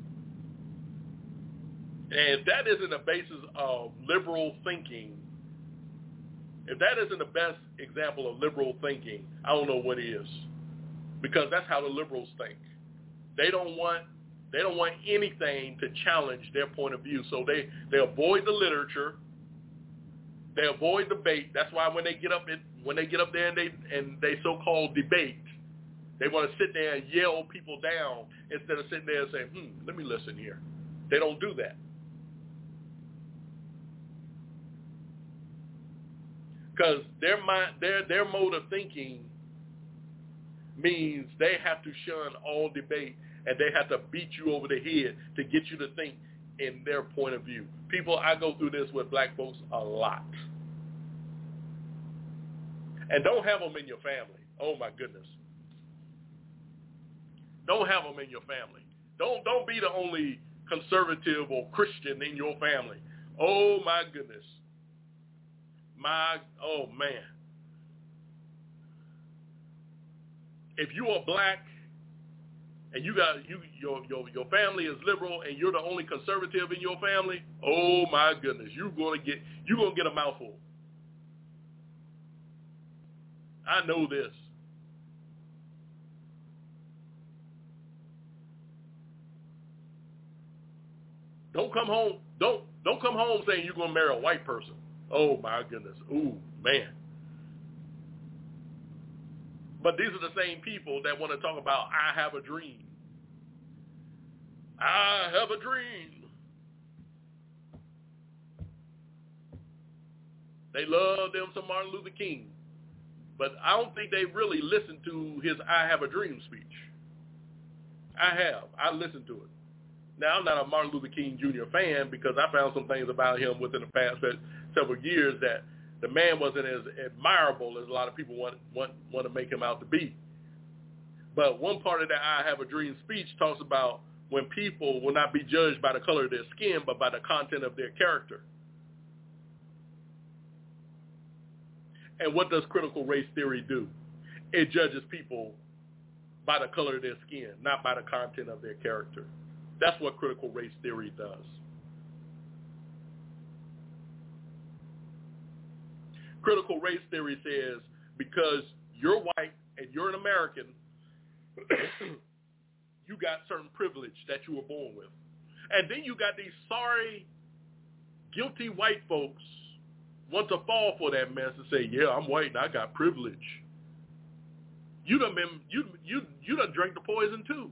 And if that isn't a basis of liberal thinking, if that isn't the best example of liberal thinking, I don't know what is, because that's how the liberals think. They don't want they don't want anything to challenge their point of view, so they, they avoid the literature. They avoid debate. That's why when they get up in, when they get up there and they and they so-called debate, they want to sit there and yell people down instead of sitting there and saying, "Hmm, let me listen here." They don't do that. Because their mind, their their mode of thinking means they have to shun all debate, and they have to beat you over the head to get you to think in their point of view. People, I go through this with black folks a lot. And don't have them in your family. Oh my goodness. Don't have them in your family. Don't don't be the only conservative or Christian in your family. Oh my goodness. My, oh man. If you are black and you got you your your your family is liberal and you're the only conservative in your family, oh my goodness, you're gonna get you're gonna get a mouthful. I know this. Don't come home. Don't don't come home saying you're gonna marry a white person. Oh my goodness. Ooh, man. But these are the same people that want to talk about, I have a dream. I have a dream. They love them some Martin Luther King. But I don't think they really listened to his I have a dream speech. I have. I listened to it. Now, I'm not a Martin Luther King Junior fan because I found some things about him within the past several years that the man wasn't as admirable as a lot of people want, want, want to make him out to be. But one part of that I Have a Dream speech talks about when people will not be judged by the color of their skin, but by the content of their character. And what does critical race theory do? It judges people by the color of their skin, not by the content of their character. That's what critical race theory does. Critical race theory says because you're white and you're an American, you got certain privilege that you were born with. And then you got these sorry, guilty white folks want to fall for that mess and say, yeah, I'm white and I got privilege. You done been, you you you done drank the poison too.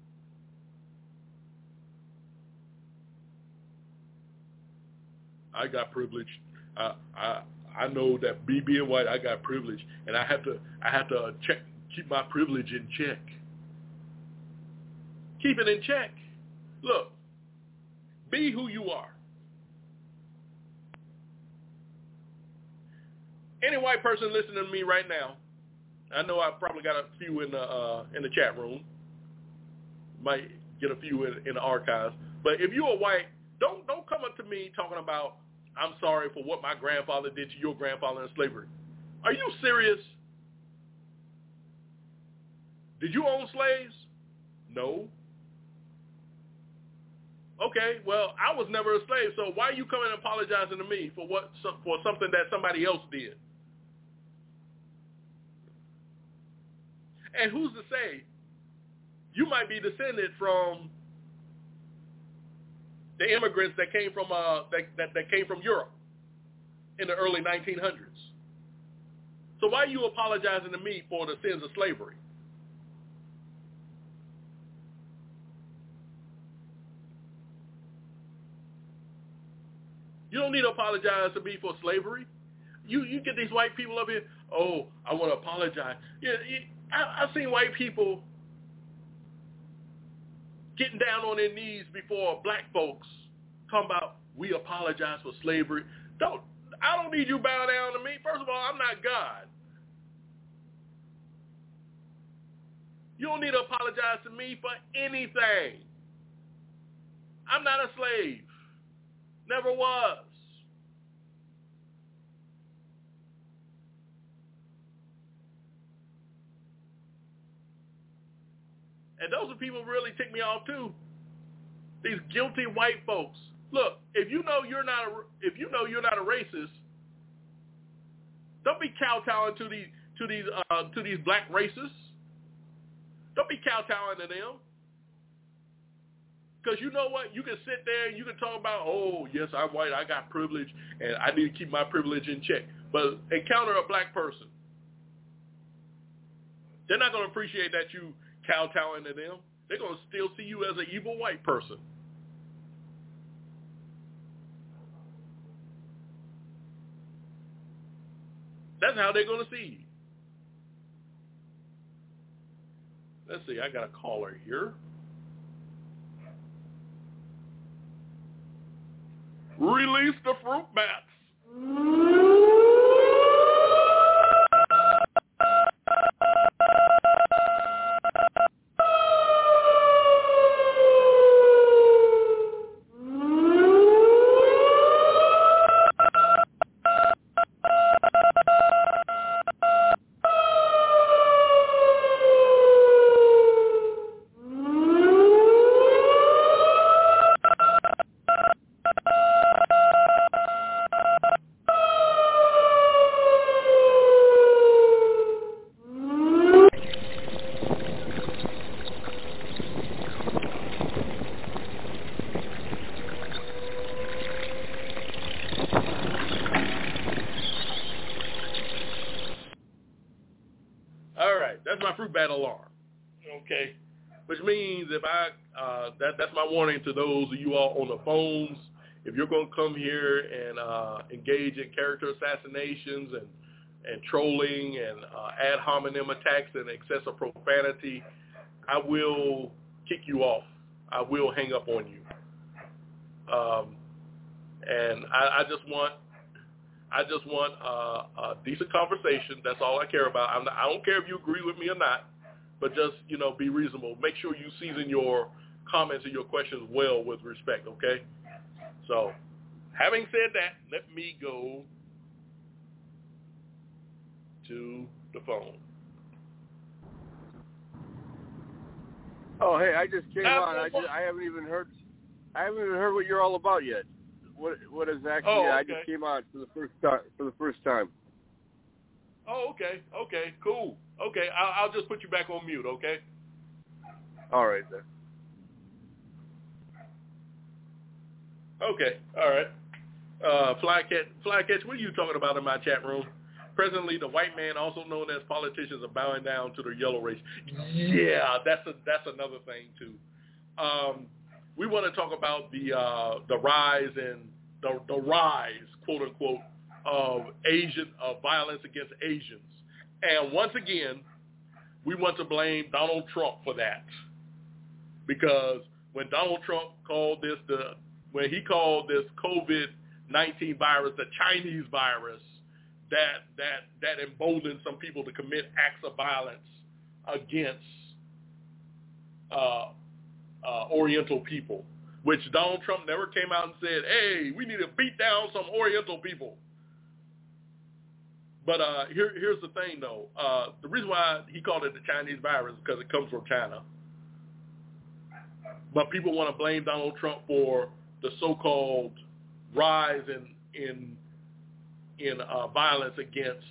I got privilege. I I I know that me being white, I got privilege, and I have to I have to check keep my privilege in check. Keep it in check. Look, be who you are. Any white person listening to me right now, I know I probably got a few in the uh, in the chat room. Might get a few in, in the archives. But if you're white, don't don't come up to me talking about I'm sorry for what my grandfather did to your grandfather in slavery. Are you serious? Did you own slaves? No. Okay, well, I was never a slave, so why are you coming and apologizing to me for what for something that somebody else did? And who's to say you might be descended from the immigrants that came from uh, that, that, that came from Europe in the early nineteen hundreds. So why are you apologizing to me for the sins of slavery? You don't need to apologize to me for slavery. You you get these white people up here, oh, I want to apologize. Yeah, I, I've seen white people getting down on their knees before black folks talking about we apologize for slavery. Don't I don't need you bow down to me. First of all, I'm not God. You don't need to apologize to me for anything. I'm not a slave. Never was. And those are people who really tick me off too. These guilty white folks. Look, if you know you're not a, if you know you're not a racist, don't be kowtowing to these to these uh, to these black racists. Don't be kowtowing to them. Because you know what? You can sit there and you can talk about, oh, yes, I'm white, I got privilege, and I need to keep my privilege in check. But encounter a black person. They're not going to appreciate that you kowtowing to them. They're going to still see you as an evil white person. That's how they're going to see you. Let's see, I got a caller here. Release the fruit bats. Fruit bat alarm, okay, which means if I uh, that that's my warning to those of you all on the phones. If you're going to come here and uh, engage in character assassinations and and trolling and uh, ad hominem attacks and excessive profanity, I will kick you off. I will hang up on you. Um, and I, I just want. I just want uh, a decent conversation. That's all I care about. I'm not, I don't care if you agree with me or not, but just, you know, be reasonable. Make sure you season your comments and your questions well with respect, okay? So, having said that, let me go to the phone. Oh, hey, I just came on. I, just, I haven't even heard. I haven't even heard what you're all about yet. What what exactly? Oh, okay. I just came on for the first time. For the first time. Oh, okay, okay, cool. Okay, I'll, I'll just put you back on mute. Okay. All right then. Okay, all right. Uh, Flycat, Flycatch, what are you talking about in my chat room? Presently, the white man, also known as politicians, are bowing down to their yellow race. Yeah, that's a that's another thing too. Um, We want to talk about the uh, the rise and the, the rise, quote unquote, of Asian of violence against Asians, and once again, we want to blame Donald Trump for that, because when Donald Trump called this the when he called this COVID nineteen virus the Chinese virus, that that that emboldened some people to commit acts of violence against Uh, uh, Oriental people. which Donald Trump never came out and said, hey, we need to beat down some Oriental people. But uh, here, here's the thing, though. Uh, the reason why he called it the Chinese virus is because it comes from China. But people want to blame Donald Trump for the so-called rise in in in uh, violence against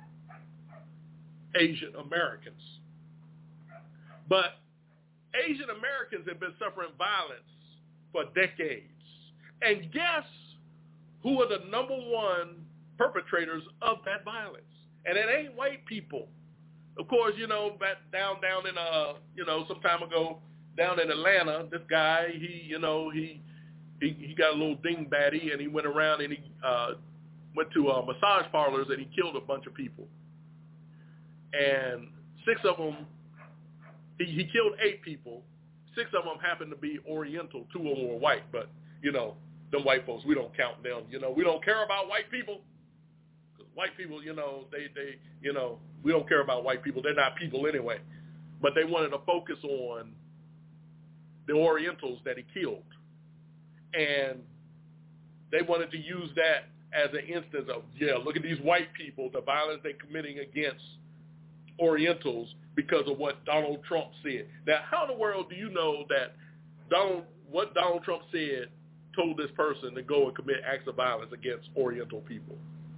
Asian Americans. But Asian Americans have been suffering violence for decades. And guess who are the number one perpetrators of that violence? And it ain't white people. Of course, you know, back down down in uh, you know, some time ago, down in Atlanta, this guy, he, you know, he he, he got a little dingbatty, and he went around and he uh, went to uh, massage parlors and he killed a bunch of people. And six of them, he, he killed eight people. Six of them happened to be Oriental. Two of them were white, but, you know, them white folks, we don't count them. You know, we don't care about white people. Because white people, you know, they, they, you know, we don't care about white people. They're not people anyway. But they wanted to focus on the Orientals that he killed. And they wanted to use that as an instance of, yeah, look at these white people, the violence they're committing against Orientals because of what Donald Trump said. Now, how in the world do you know that Donald, what Donald Trump said told this person to go and commit acts of violence against Oriental people?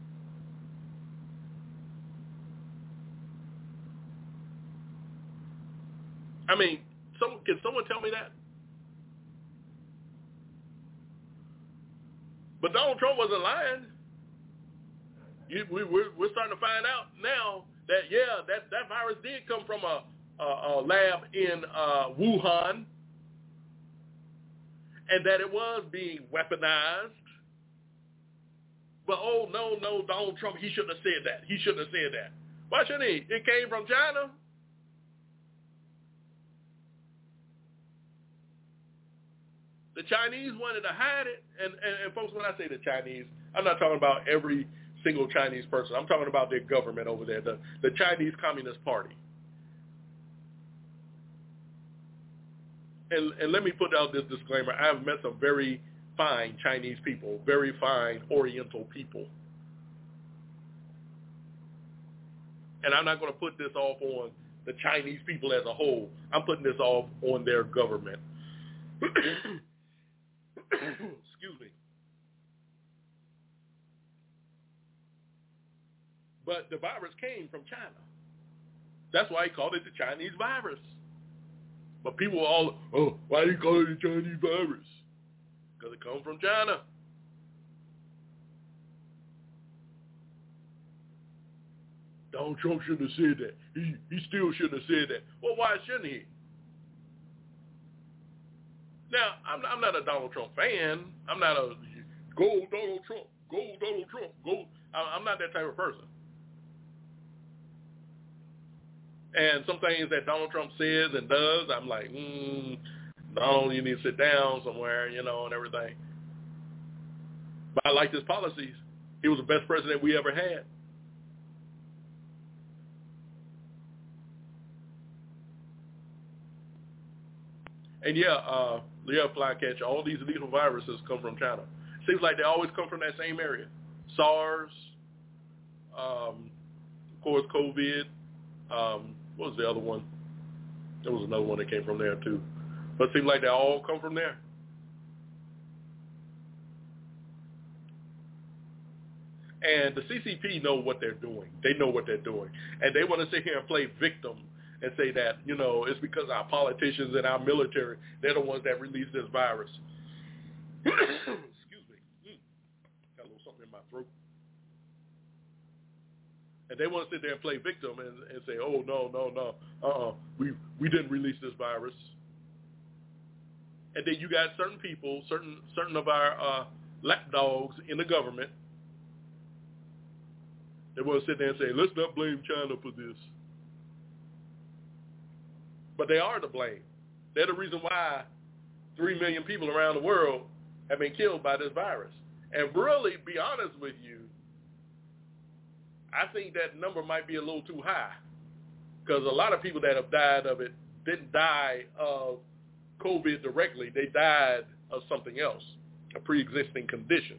I mean, some, can someone tell me that? But Donald Trump wasn't lying. You, we, we're, we're starting to find out now that, yeah, that, that virus did come from a, a, a lab in uh, Wuhan, and that it was being weaponized. But, oh, no, no, Donald Trump, he shouldn't have said that. He shouldn't have said that. Why shouldn't he? It came from China. The Chinese wanted to hide it. And, and, and folks, when I say the Chinese, I'm not talking about every single Chinese person. I'm talking about their government over there, the, the Chinese Communist Party. And, and let me put out this disclaimer. I've met some very fine Chinese people, very fine Oriental people. And I'm not going to put this off on the Chinese people as a whole. I'm putting this off on their government. Excuse me. But the virus came from China. That's why he called it the Chinese virus. But people were all, oh, why do you call it the Chinese virus? Because it comes from China. Donald Trump shouldn't have said that. He, he still shouldn't have said that. Well, why shouldn't he? Now, I'm, I'm not a Donald Trump fan. I'm not a, go Donald Trump, go Donald Trump, go. I'm not that type of person. And some things that Donald Trump says and does, I'm like, mm, Donald, you need to sit down somewhere, you know, and everything. But I like his policies. He was the best president we ever had. And yeah, uh, yeah, Flycatch, all these lethal viruses come from China. Seems like they always come from that same area. SARS, um, of course, COVID. Um, what was the other one? There was another one that came from there too. But it seems like they all come from there. And the C C P know what they're doing. They know what they're doing. And they want to sit here and play victim and say that, you know, it's because our politicians and our military, they're the ones that released this virus. Excuse me. Mm. Got a little something in my throat. And they want to sit there and play victim and, and say, oh, no, no, no, uh-uh, we, we didn't release this virus. And then you got certain people, certain certain of our uh, lapdogs in the government, they want to sit there and say, let's not blame China for this. But they are to blame. They're the reason why three million people around the world have been killed by this virus. And really, be honest with you, I think that number might be a little too high, because a lot of people that have died of it didn't die of COVID directly. They died of something else, a pre-existing condition.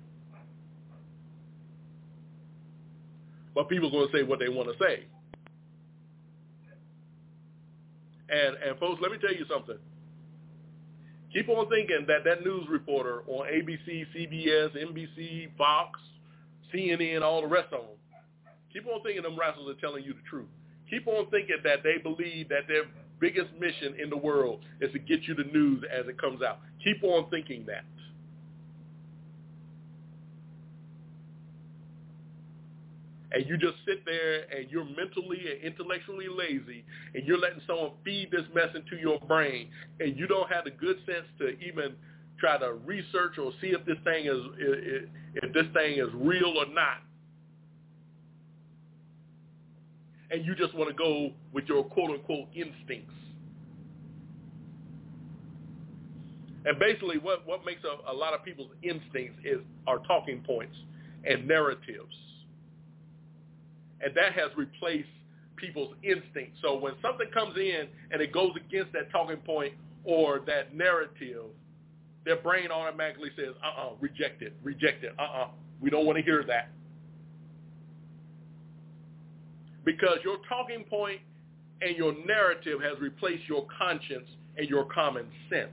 But people are going to say what they want to say. And, and folks, let me tell you something. Keep on thinking that that news reporter on A B C, C B S, N B C, Fox, C N N, all the rest of them, keep on thinking them rascals are telling you the truth. Keep on thinking that they believe that their biggest mission in the world is to get you the news as it comes out. Keep on thinking that. And you just sit there and you're mentally and intellectually lazy and you're letting someone feed this mess into your brain and you don't have the good sense to even try to research or see if this thing is if this thing is real or not. And you just want to go with your quote-unquote instincts. And basically what, what makes a, a lot of people's instincts is are talking points and narratives. And that has replaced people's instincts. So when something comes in and it goes against that talking point or that narrative, their brain automatically says, uh-uh, reject it, reject it, uh-uh, we don't want to hear that. Because your talking point and your narrative has replaced your conscience and your common sense.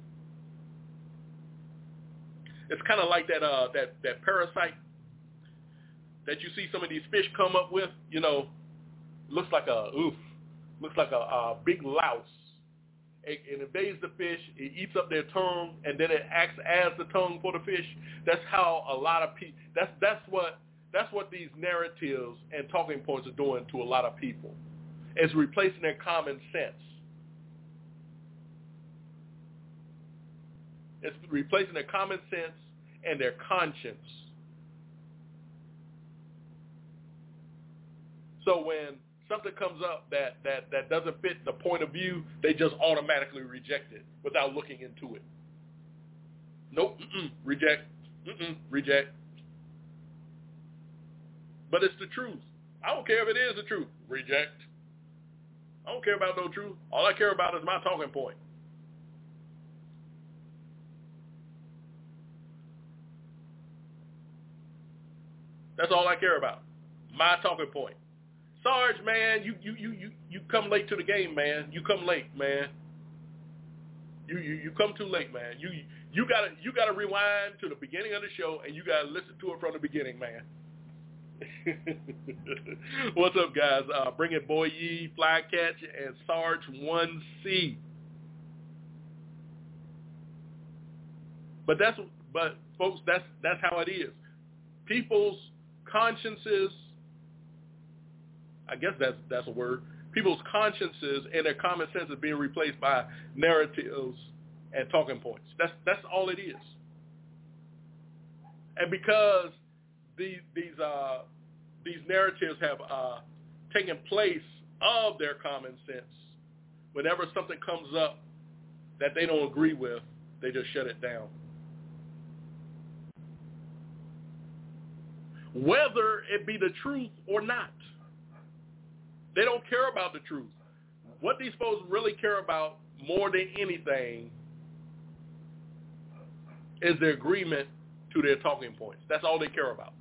It's kind of like that uh, that that parasite that you see some of these fish come up with. You know, looks like a oof, looks like a, a big louse. It, it invades the fish. It eats up their tongue, and then it acts as the tongue for the fish. That's how a lot of people. That's that's what. That's what these narratives and talking points are doing to a lot of people. It's replacing their common sense. It's replacing their common sense and their conscience. So when something comes up that, that, that doesn't fit the point of view, they just automatically reject it without looking into it. Nope, mm-mm, reject, mm-mm, reject. But it's the truth. I don't care if it is the truth. Reject. I don't care about no truth. All I care about is my talking point. That's all I care about. My talking point. Sarge, man, you you you you, you come late to the game, man. You come late, man. You you, you come too late, man. You you gotta you gotta rewind to the beginning of the show and you gotta listen to it from the beginning, man. What's up, guys? Uh, bring it, Boy Yee, Flycatch, and Sarge one C. But that's, but folks, that's that's how it is. People's consciences, I guess that's that's a word. People's consciences and their common sense is being replaced by narratives and talking points. That's that's all it is. And because These these uh these narratives have uh, taken place of their common sense. Whenever something comes up that they don't agree with, they just shut it down. Whether it be the truth or not, they don't care about the truth. What these folks really care about more than anything is their agreement to their talking points. That's all they care about.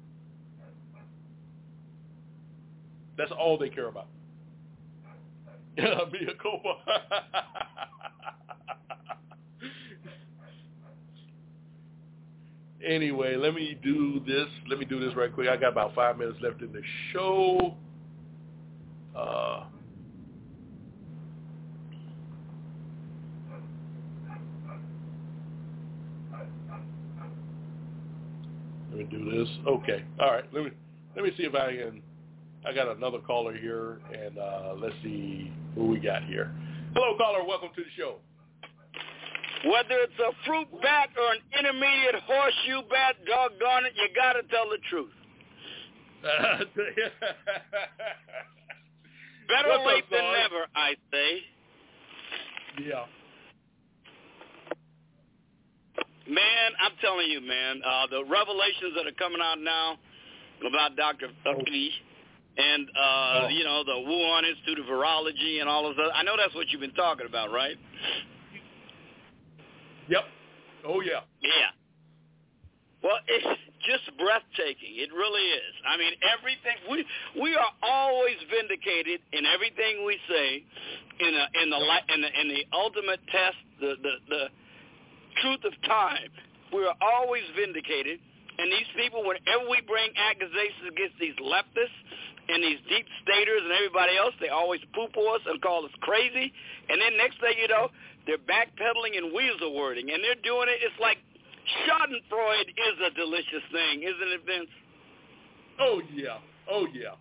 That's all they care about. Mia Copa. Anyway, let me do this. Let me do this right quick. I got about five minutes left in the show. Uh, let me do this. Okay. All right. Let me let me see if I can. I got another caller here, and uh, let's see who we got here. Hello, caller. Welcome to the show. Whether it's a fruit bat or an intermediate horseshoe bat, doggone it, you got to tell the truth. Better What's late up, than son? never, I say. Yeah. Man, I'm telling you, man, uh, the revelations that are coming out now about Doctor Fauci and, uh, oh. you know, the Wuhan Institute of Virology and all of that. I know that's what you've been talking about, right? Yep. Oh, yeah. Yeah. Well, it's just breathtaking. It really is. I mean, everything we we are always vindicated in everything we say, in a, in the in the in the ultimate test, the, the the truth of time. We are always vindicated, and these people, whenever we bring accusations against these leftists and these deep staters and everybody else, they always poo-poo us and call us crazy. And then next thing you know, they're backpedaling and weasel wording, and they're doing it. It's like Schadenfreude is a delicious thing, isn't it, Vince? Oh, yeah. Oh, yeah.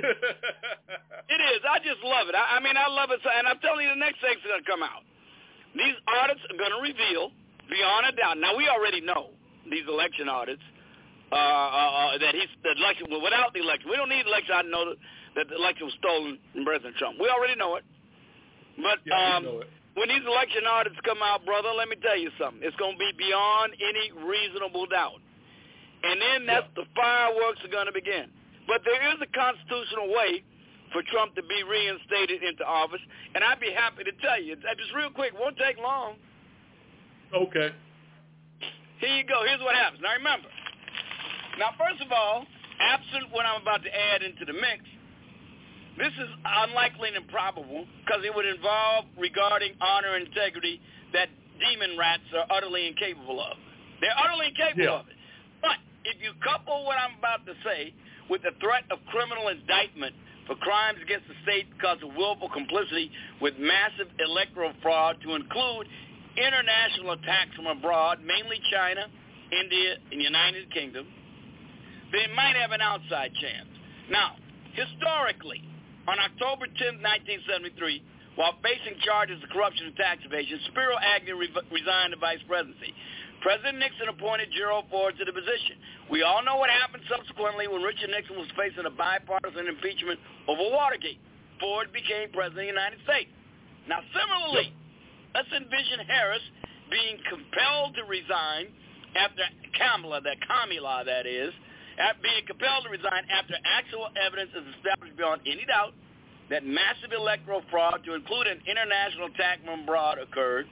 It is. I just love it. I, I mean, I love it. So, and I'm telling you, the next thing's going to come out. These audits are going to reveal, beyond a doubt. Now, we already know these election audits, uh, uh, that he's the election, well, without the election. We don't need election. I know that, that the election was stolen from President Trump. We already know it. But yeah, um, we know it. When these election audits come out, brother, let me tell you something. It's going to be beyond any reasonable doubt. And then that's yeah. the fireworks are going to begin. But there is a constitutional way for Trump to be reinstated into office, and I'd be happy to tell you. Just real quick, won't take long. Okay. Here you go. Here's what happens. Now, remember. Now, first of all, absent what I'm about to add into the mix, this is unlikely and improbable because it would involve regarding honor and integrity that demon rats are utterly incapable of. They're utterly incapable yeah. of it. But if you couple what I'm about to say with the threat of criminal indictment for crimes against the state because of willful complicity with massive electoral fraud to include international attacks from abroad, mainly China, India, and the United Kingdom, they might have an outside chance. Now, historically, on October tenth, nineteen seventy-three, while facing charges of corruption and tax evasion, Spiro Agnew re- resigned the vice presidency. President Nixon appointed Gerald Ford to the position. We all know what happened subsequently when Richard Nixon was facing a bipartisan impeachment over Watergate. Ford became president of the United States. Now, similarly, let's envision Harris being compelled to resign after Kamala, that Kamala that is, being compelled to resign after actual evidence is established beyond any doubt that massive electoral fraud, to include an international attack from abroad, occurred,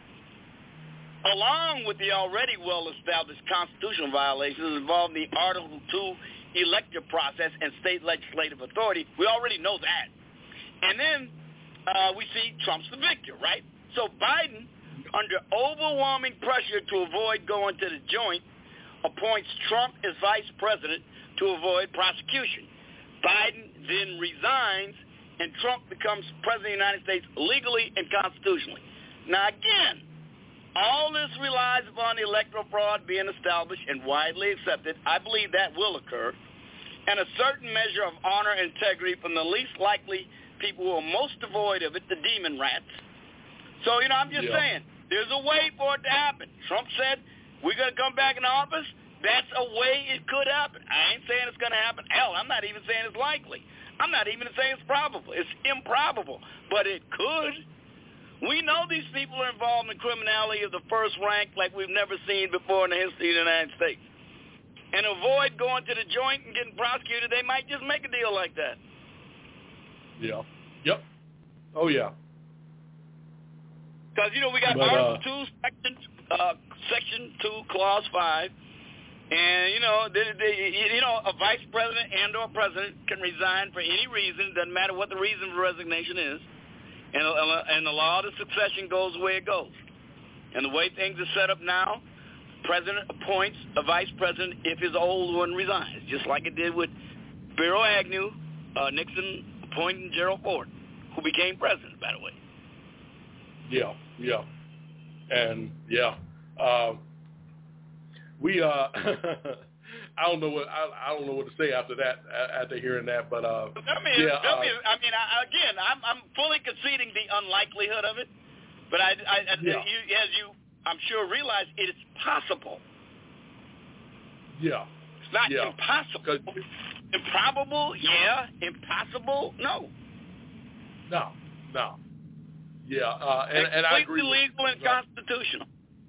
along with the already well-established constitutional violations involving the Article two elective process and state legislative authority. We already know that. And then uh, we see Trump's the victor, right? So Biden, under overwhelming pressure to avoid going to the joint, appoints Trump as vice president to avoid prosecution. Biden then resigns, and Trump becomes president of the United States legally and constitutionally. Now, again, all this relies upon the electoral fraud being established and widely accepted. I believe that will occur. And a certain measure of honor and integrity from the least likely people who are most devoid of it, the demon rats. So, you know, I'm just yeah. saying, there's a way for it to happen. Trump said, we're going to come back in office. That's a way it could happen. I ain't saying it's going to happen. Hell, I'm not even saying it's likely. I'm not even saying it's probable. It's improbable, but it could. We know these people are involved in criminality of the first rank like we've never seen before in the history of the United States. And avoid going to the joint and getting prosecuted, they might just make a deal like that. Yeah. Yep. Oh, yeah. Because, you know, we got but, Article uh, two, Section uh, Section two, Clause five, and, you know, they, they, you know, a vice president and or president can resign for any reason. Doesn't matter what the reason for resignation is. And, and the law of the succession goes the way it goes. And the way things are set up now, president appoints a vice president if his old one resigns, just like it did with Spiro Agnew, uh, Nixon appointing Gerald Ford, who became president, by the way. Yeah, yeah. And, yeah. Uh, we, uh, I don't know what I, I don't know what to say after that. After hearing that, but uh, I mean, yeah, I uh, mean, I mean, I, again, I'm I'm fully conceding the unlikelihood of it, but I, I, I yeah. you, as you, I'm sure, realize it is possible. Yeah, it's not yeah. impossible. Improbable, yeah. Impossible, no. No, no. Yeah, uh, and, and I agree. Completely legal and constitutional.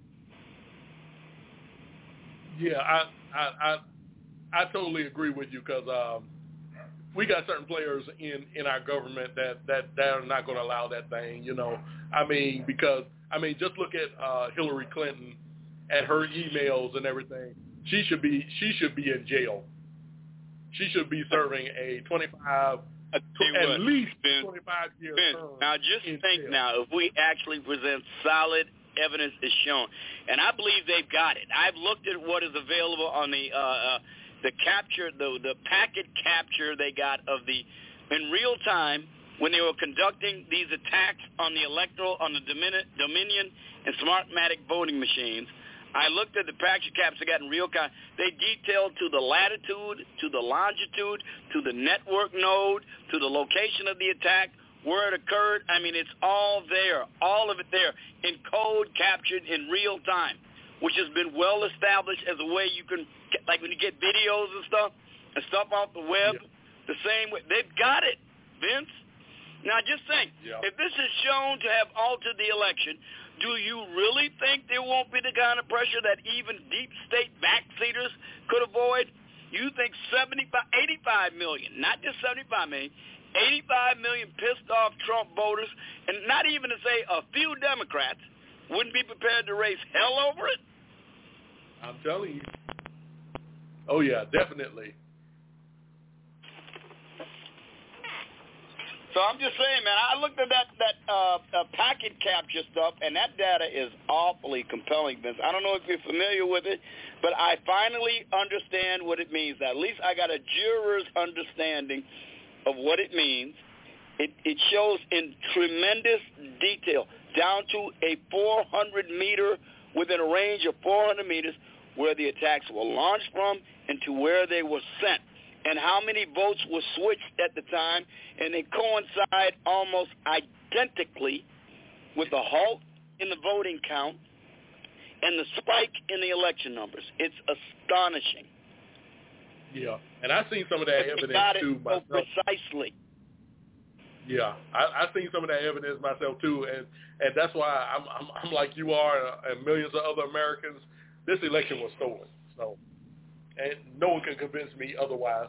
Yeah, I, I, I, I totally agree with you because um, we got certain players in, in our government that, that, that are not going to allow that thing, you know. I mean, because, I mean, just look at uh, Hillary Clinton at her emails and everything, she should be she should be in jail. She should be serving a twenty-five, at what, least Ben, twenty-five year Ben, term. Now just think jail. now, if we actually present solid evidence is shown, and I believe they've got it. I've looked at what is available on the uh, uh, the capture, the the packet capture they got of the in real time when they were conducting these attacks on the electoral, on the Dominion, Dominion and Smartmatic voting machines. I looked at the packet caps they got in real time. They detailed to the latitude, to the longitude, to the network node, to the location of the attack, where it occurred. I mean, it's all there, all of it there, in code captured in real time, which has been well established as a way you can, like when you get videos and stuff, and stuff off the web, yeah. the same way. They've got it, Vince. Now, just think, yeah. if this is shown to have altered the election, do you really think there won't be the kind of pressure that even deep state backseaters could avoid? You think seventy-five, eighty-five million, not just seventy-five million, eighty-five million pissed off Trump voters, and not even to say a few Democrats, wouldn't be prepared to raise hell over it? I'm telling you. Oh, yeah, definitely. So I'm just saying, man, I looked at that, that uh, uh, packet capture stuff, and that data is awfully compelling, Vince. I don't know if you're familiar with it, but I finally understand what it means. At least I got a juror's understanding of what it means. It, it shows in tremendous detail, down to a four hundred meter, within a range of four hundred meters, where the attacks were launched from and to where they were sent, and how many votes were switched at the time, and they coincide almost identically with the halt in the voting count and the spike in the election numbers. It's astonishing. Yeah, and I've seen some of that but evidence got it too so myself. Precisely. Yeah, I, I've seen some of that evidence myself too, and, and that's why I'm, I'm I'm like you are, and millions of other Americans. This election was stolen, so and no one can convince me otherwise.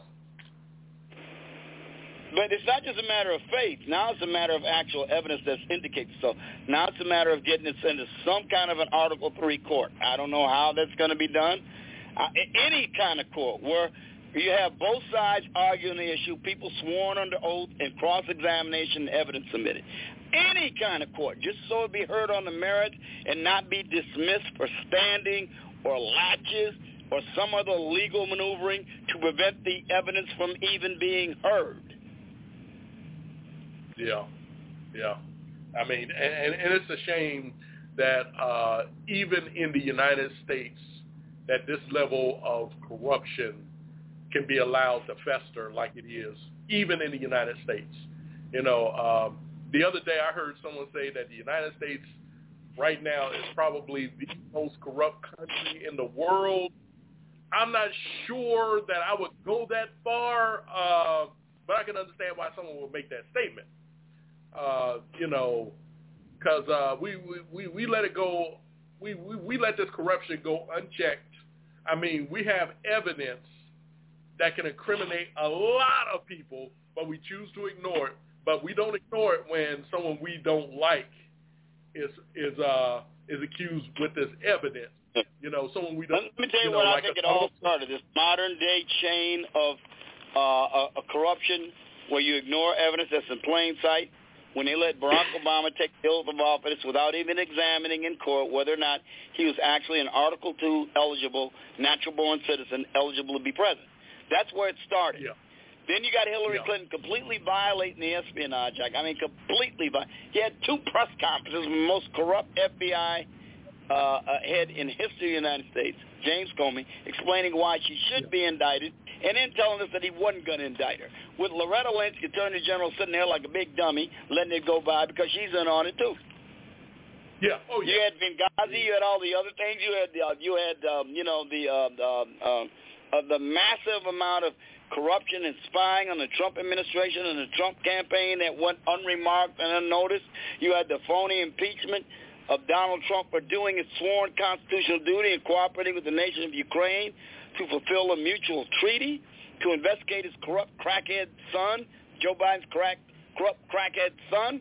But it's not just a matter of faith. Now it's a matter of actual evidence that indicates so. Now it's a matter of getting it into some kind of an Article three court. I don't know how that's going to be done. Uh, any kind of court where you have both sides arguing the issue, people sworn under oath and cross-examination evidence submitted. Any kind of court, just so it be heard on the merits and not be dismissed for standing or latches or some other legal maneuvering to prevent the evidence from even being heard. Yeah, yeah. I mean, and, and it's a shame that uh, even in the United States, that this level of corruption can be allowed to fester like it is, even in the United States. You know, um, the other day I heard someone say that the United States right now is probably the most corrupt country in the world. I'm not sure that I would go that far, uh, but I can understand why someone would make that statement. Uh, you know, because uh, we, we, we let it go, we, we, we let this corruption go unchecked. I mean, we have evidence that can incriminate a lot of people, but we choose to ignore it. But we don't ignore it when someone we don't like is is uh, is accused with this evidence. You know, someone we don't. Let me tell you, you know, what like I think a, it all started. This modern day chain of uh, a, a corruption where you ignore evidence that's in plain sight. When they let Barack Obama take the oath of office without even examining in court whether or not he was actually an Article two eligible, natural-born citizen eligible to be president. That's where it started. Yeah. Then you got Hillary yeah. Clinton completely violating the Espionage Act. I mean, completely. Vi- he had two press conferences with the most corrupt F B I uh, head in history of the United States, James Comey, explaining why she should yeah. be indicted, and then telling us that he wasn't going to indict her. With Loretta Lynch, the Attorney General, sitting there like a big dummy, letting it go by because she's in on it too. Yeah. Oh yeah. You had Benghazi. You had all the other things. You had uh, you had um, you know the uh, um, uh, uh, the massive amount of corruption and spying on the Trump administration and the Trump campaign that went unremarked and unnoticed. You had the phony impeachment of Donald Trump for doing his sworn constitutional duty and cooperating with the nation of Ukraine to fulfill a mutual treaty, to investigate his corrupt crackhead son, Joe Biden's crack, corrupt crackhead son.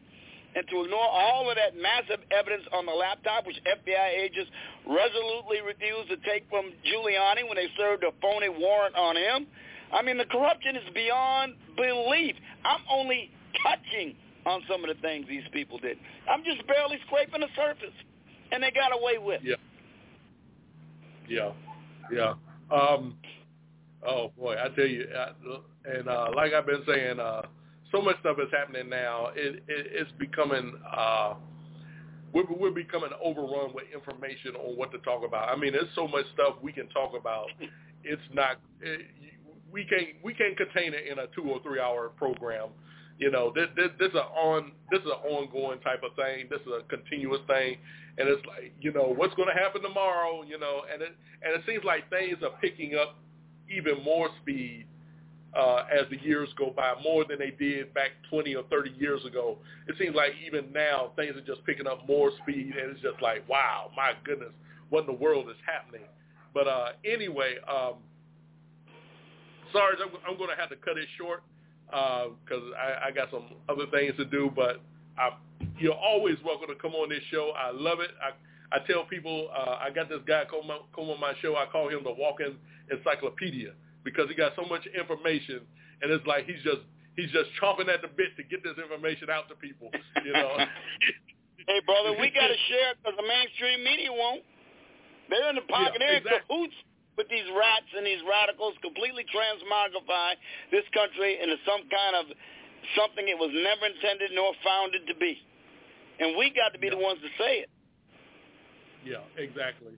and to ignore all of that massive evidence on the laptop, which F B I agents resolutely refused to take from Giuliani when they served a phony warrant on him. I mean, the corruption is beyond belief. I'm only touching on some of the things these people did. I'm just barely scraping the surface, and they got away with it. Yeah. Yeah. Yeah. Um, oh, boy, I tell you, I, and uh, like I've been saying, uh, so much stuff is happening now. It, it, it's becoming, uh, we're, we're becoming overrun with information on what to talk about. I mean, there's so much stuff we can talk about. It's not, it, we can't, we can't contain it in a two or three hour program. You know, this, this, this is an on, this is an ongoing type of thing. This is a continuous thing, and it's like, you know, what's going to happen tomorrow? You know, and it, and it seems like things are picking up even more speed uh, as the years go by, more than they did back twenty or thirty years ago. It seems like even now things are just picking up more speed, and it's just like, wow, my goodness, what in the world is happening? But uh, anyway, um, Sarge, I'm, I'm going to have to cut it short because uh, I, I got some other things to do, but I, you're always welcome to come on this show. I love it. I, I tell people, uh, I got this guy come on, come on my show. I call him the walking encyclopedia because he got so much information, and it's like he's just he's just chomping at the bit to get this information out to people. You know. Hey, brother, we got to share because the mainstream media won't. They're in the pocket. Yeah, They're exactly. in cahoots with these rats and these radicals, completely transmogrify this country into some kind of something it was never intended nor founded to be. And we got to be yeah. the ones to say it. Yeah, exactly.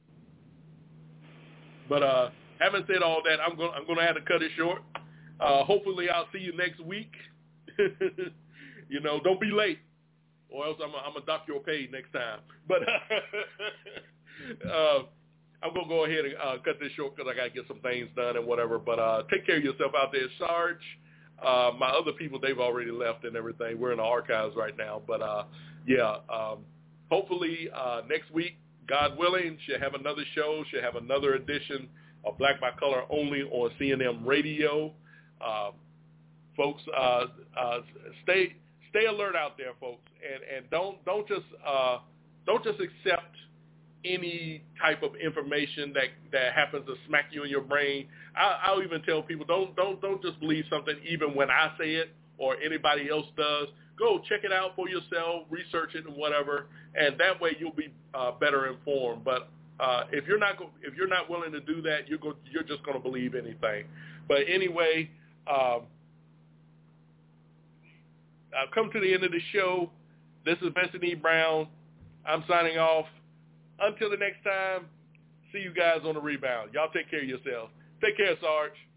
But uh, having said all that, I'm going I'm going to have to cut it short. Uh, hopefully, I'll see you next week. You know, don't be late, or else I'm I'm gonna dock your pay next time. But uh, I'm gonna go ahead and uh, cut this short because I gotta get some things done and whatever. But uh, take care of yourself out there, Sarge. Uh, my other people, they've already left and everything. We're in the archives right now. But uh, yeah, um, hopefully uh, next week, God willing, she'll have another show. She'll have another edition of Black by Color only on C N M Radio. Uh, folks, uh, uh, stay stay alert out there, folks, and, and don't don't just uh, don't just accept any type of information that, that happens to smack you in your brain. I, I'll even tell people don't don't don't just believe something even when I say it or anybody else does. Go check it out for yourself, research it and whatever, and that way you'll be uh, better informed. But uh, if you're not if you're not willing to do that, you're go, you're just going to believe anything. But anyway, um, I've come to the end of the show. This is Vincent E. Brown. I'm signing off. Until the next time, see you guys on the rebound. Y'all take care of yourselves. Take care, Sarge.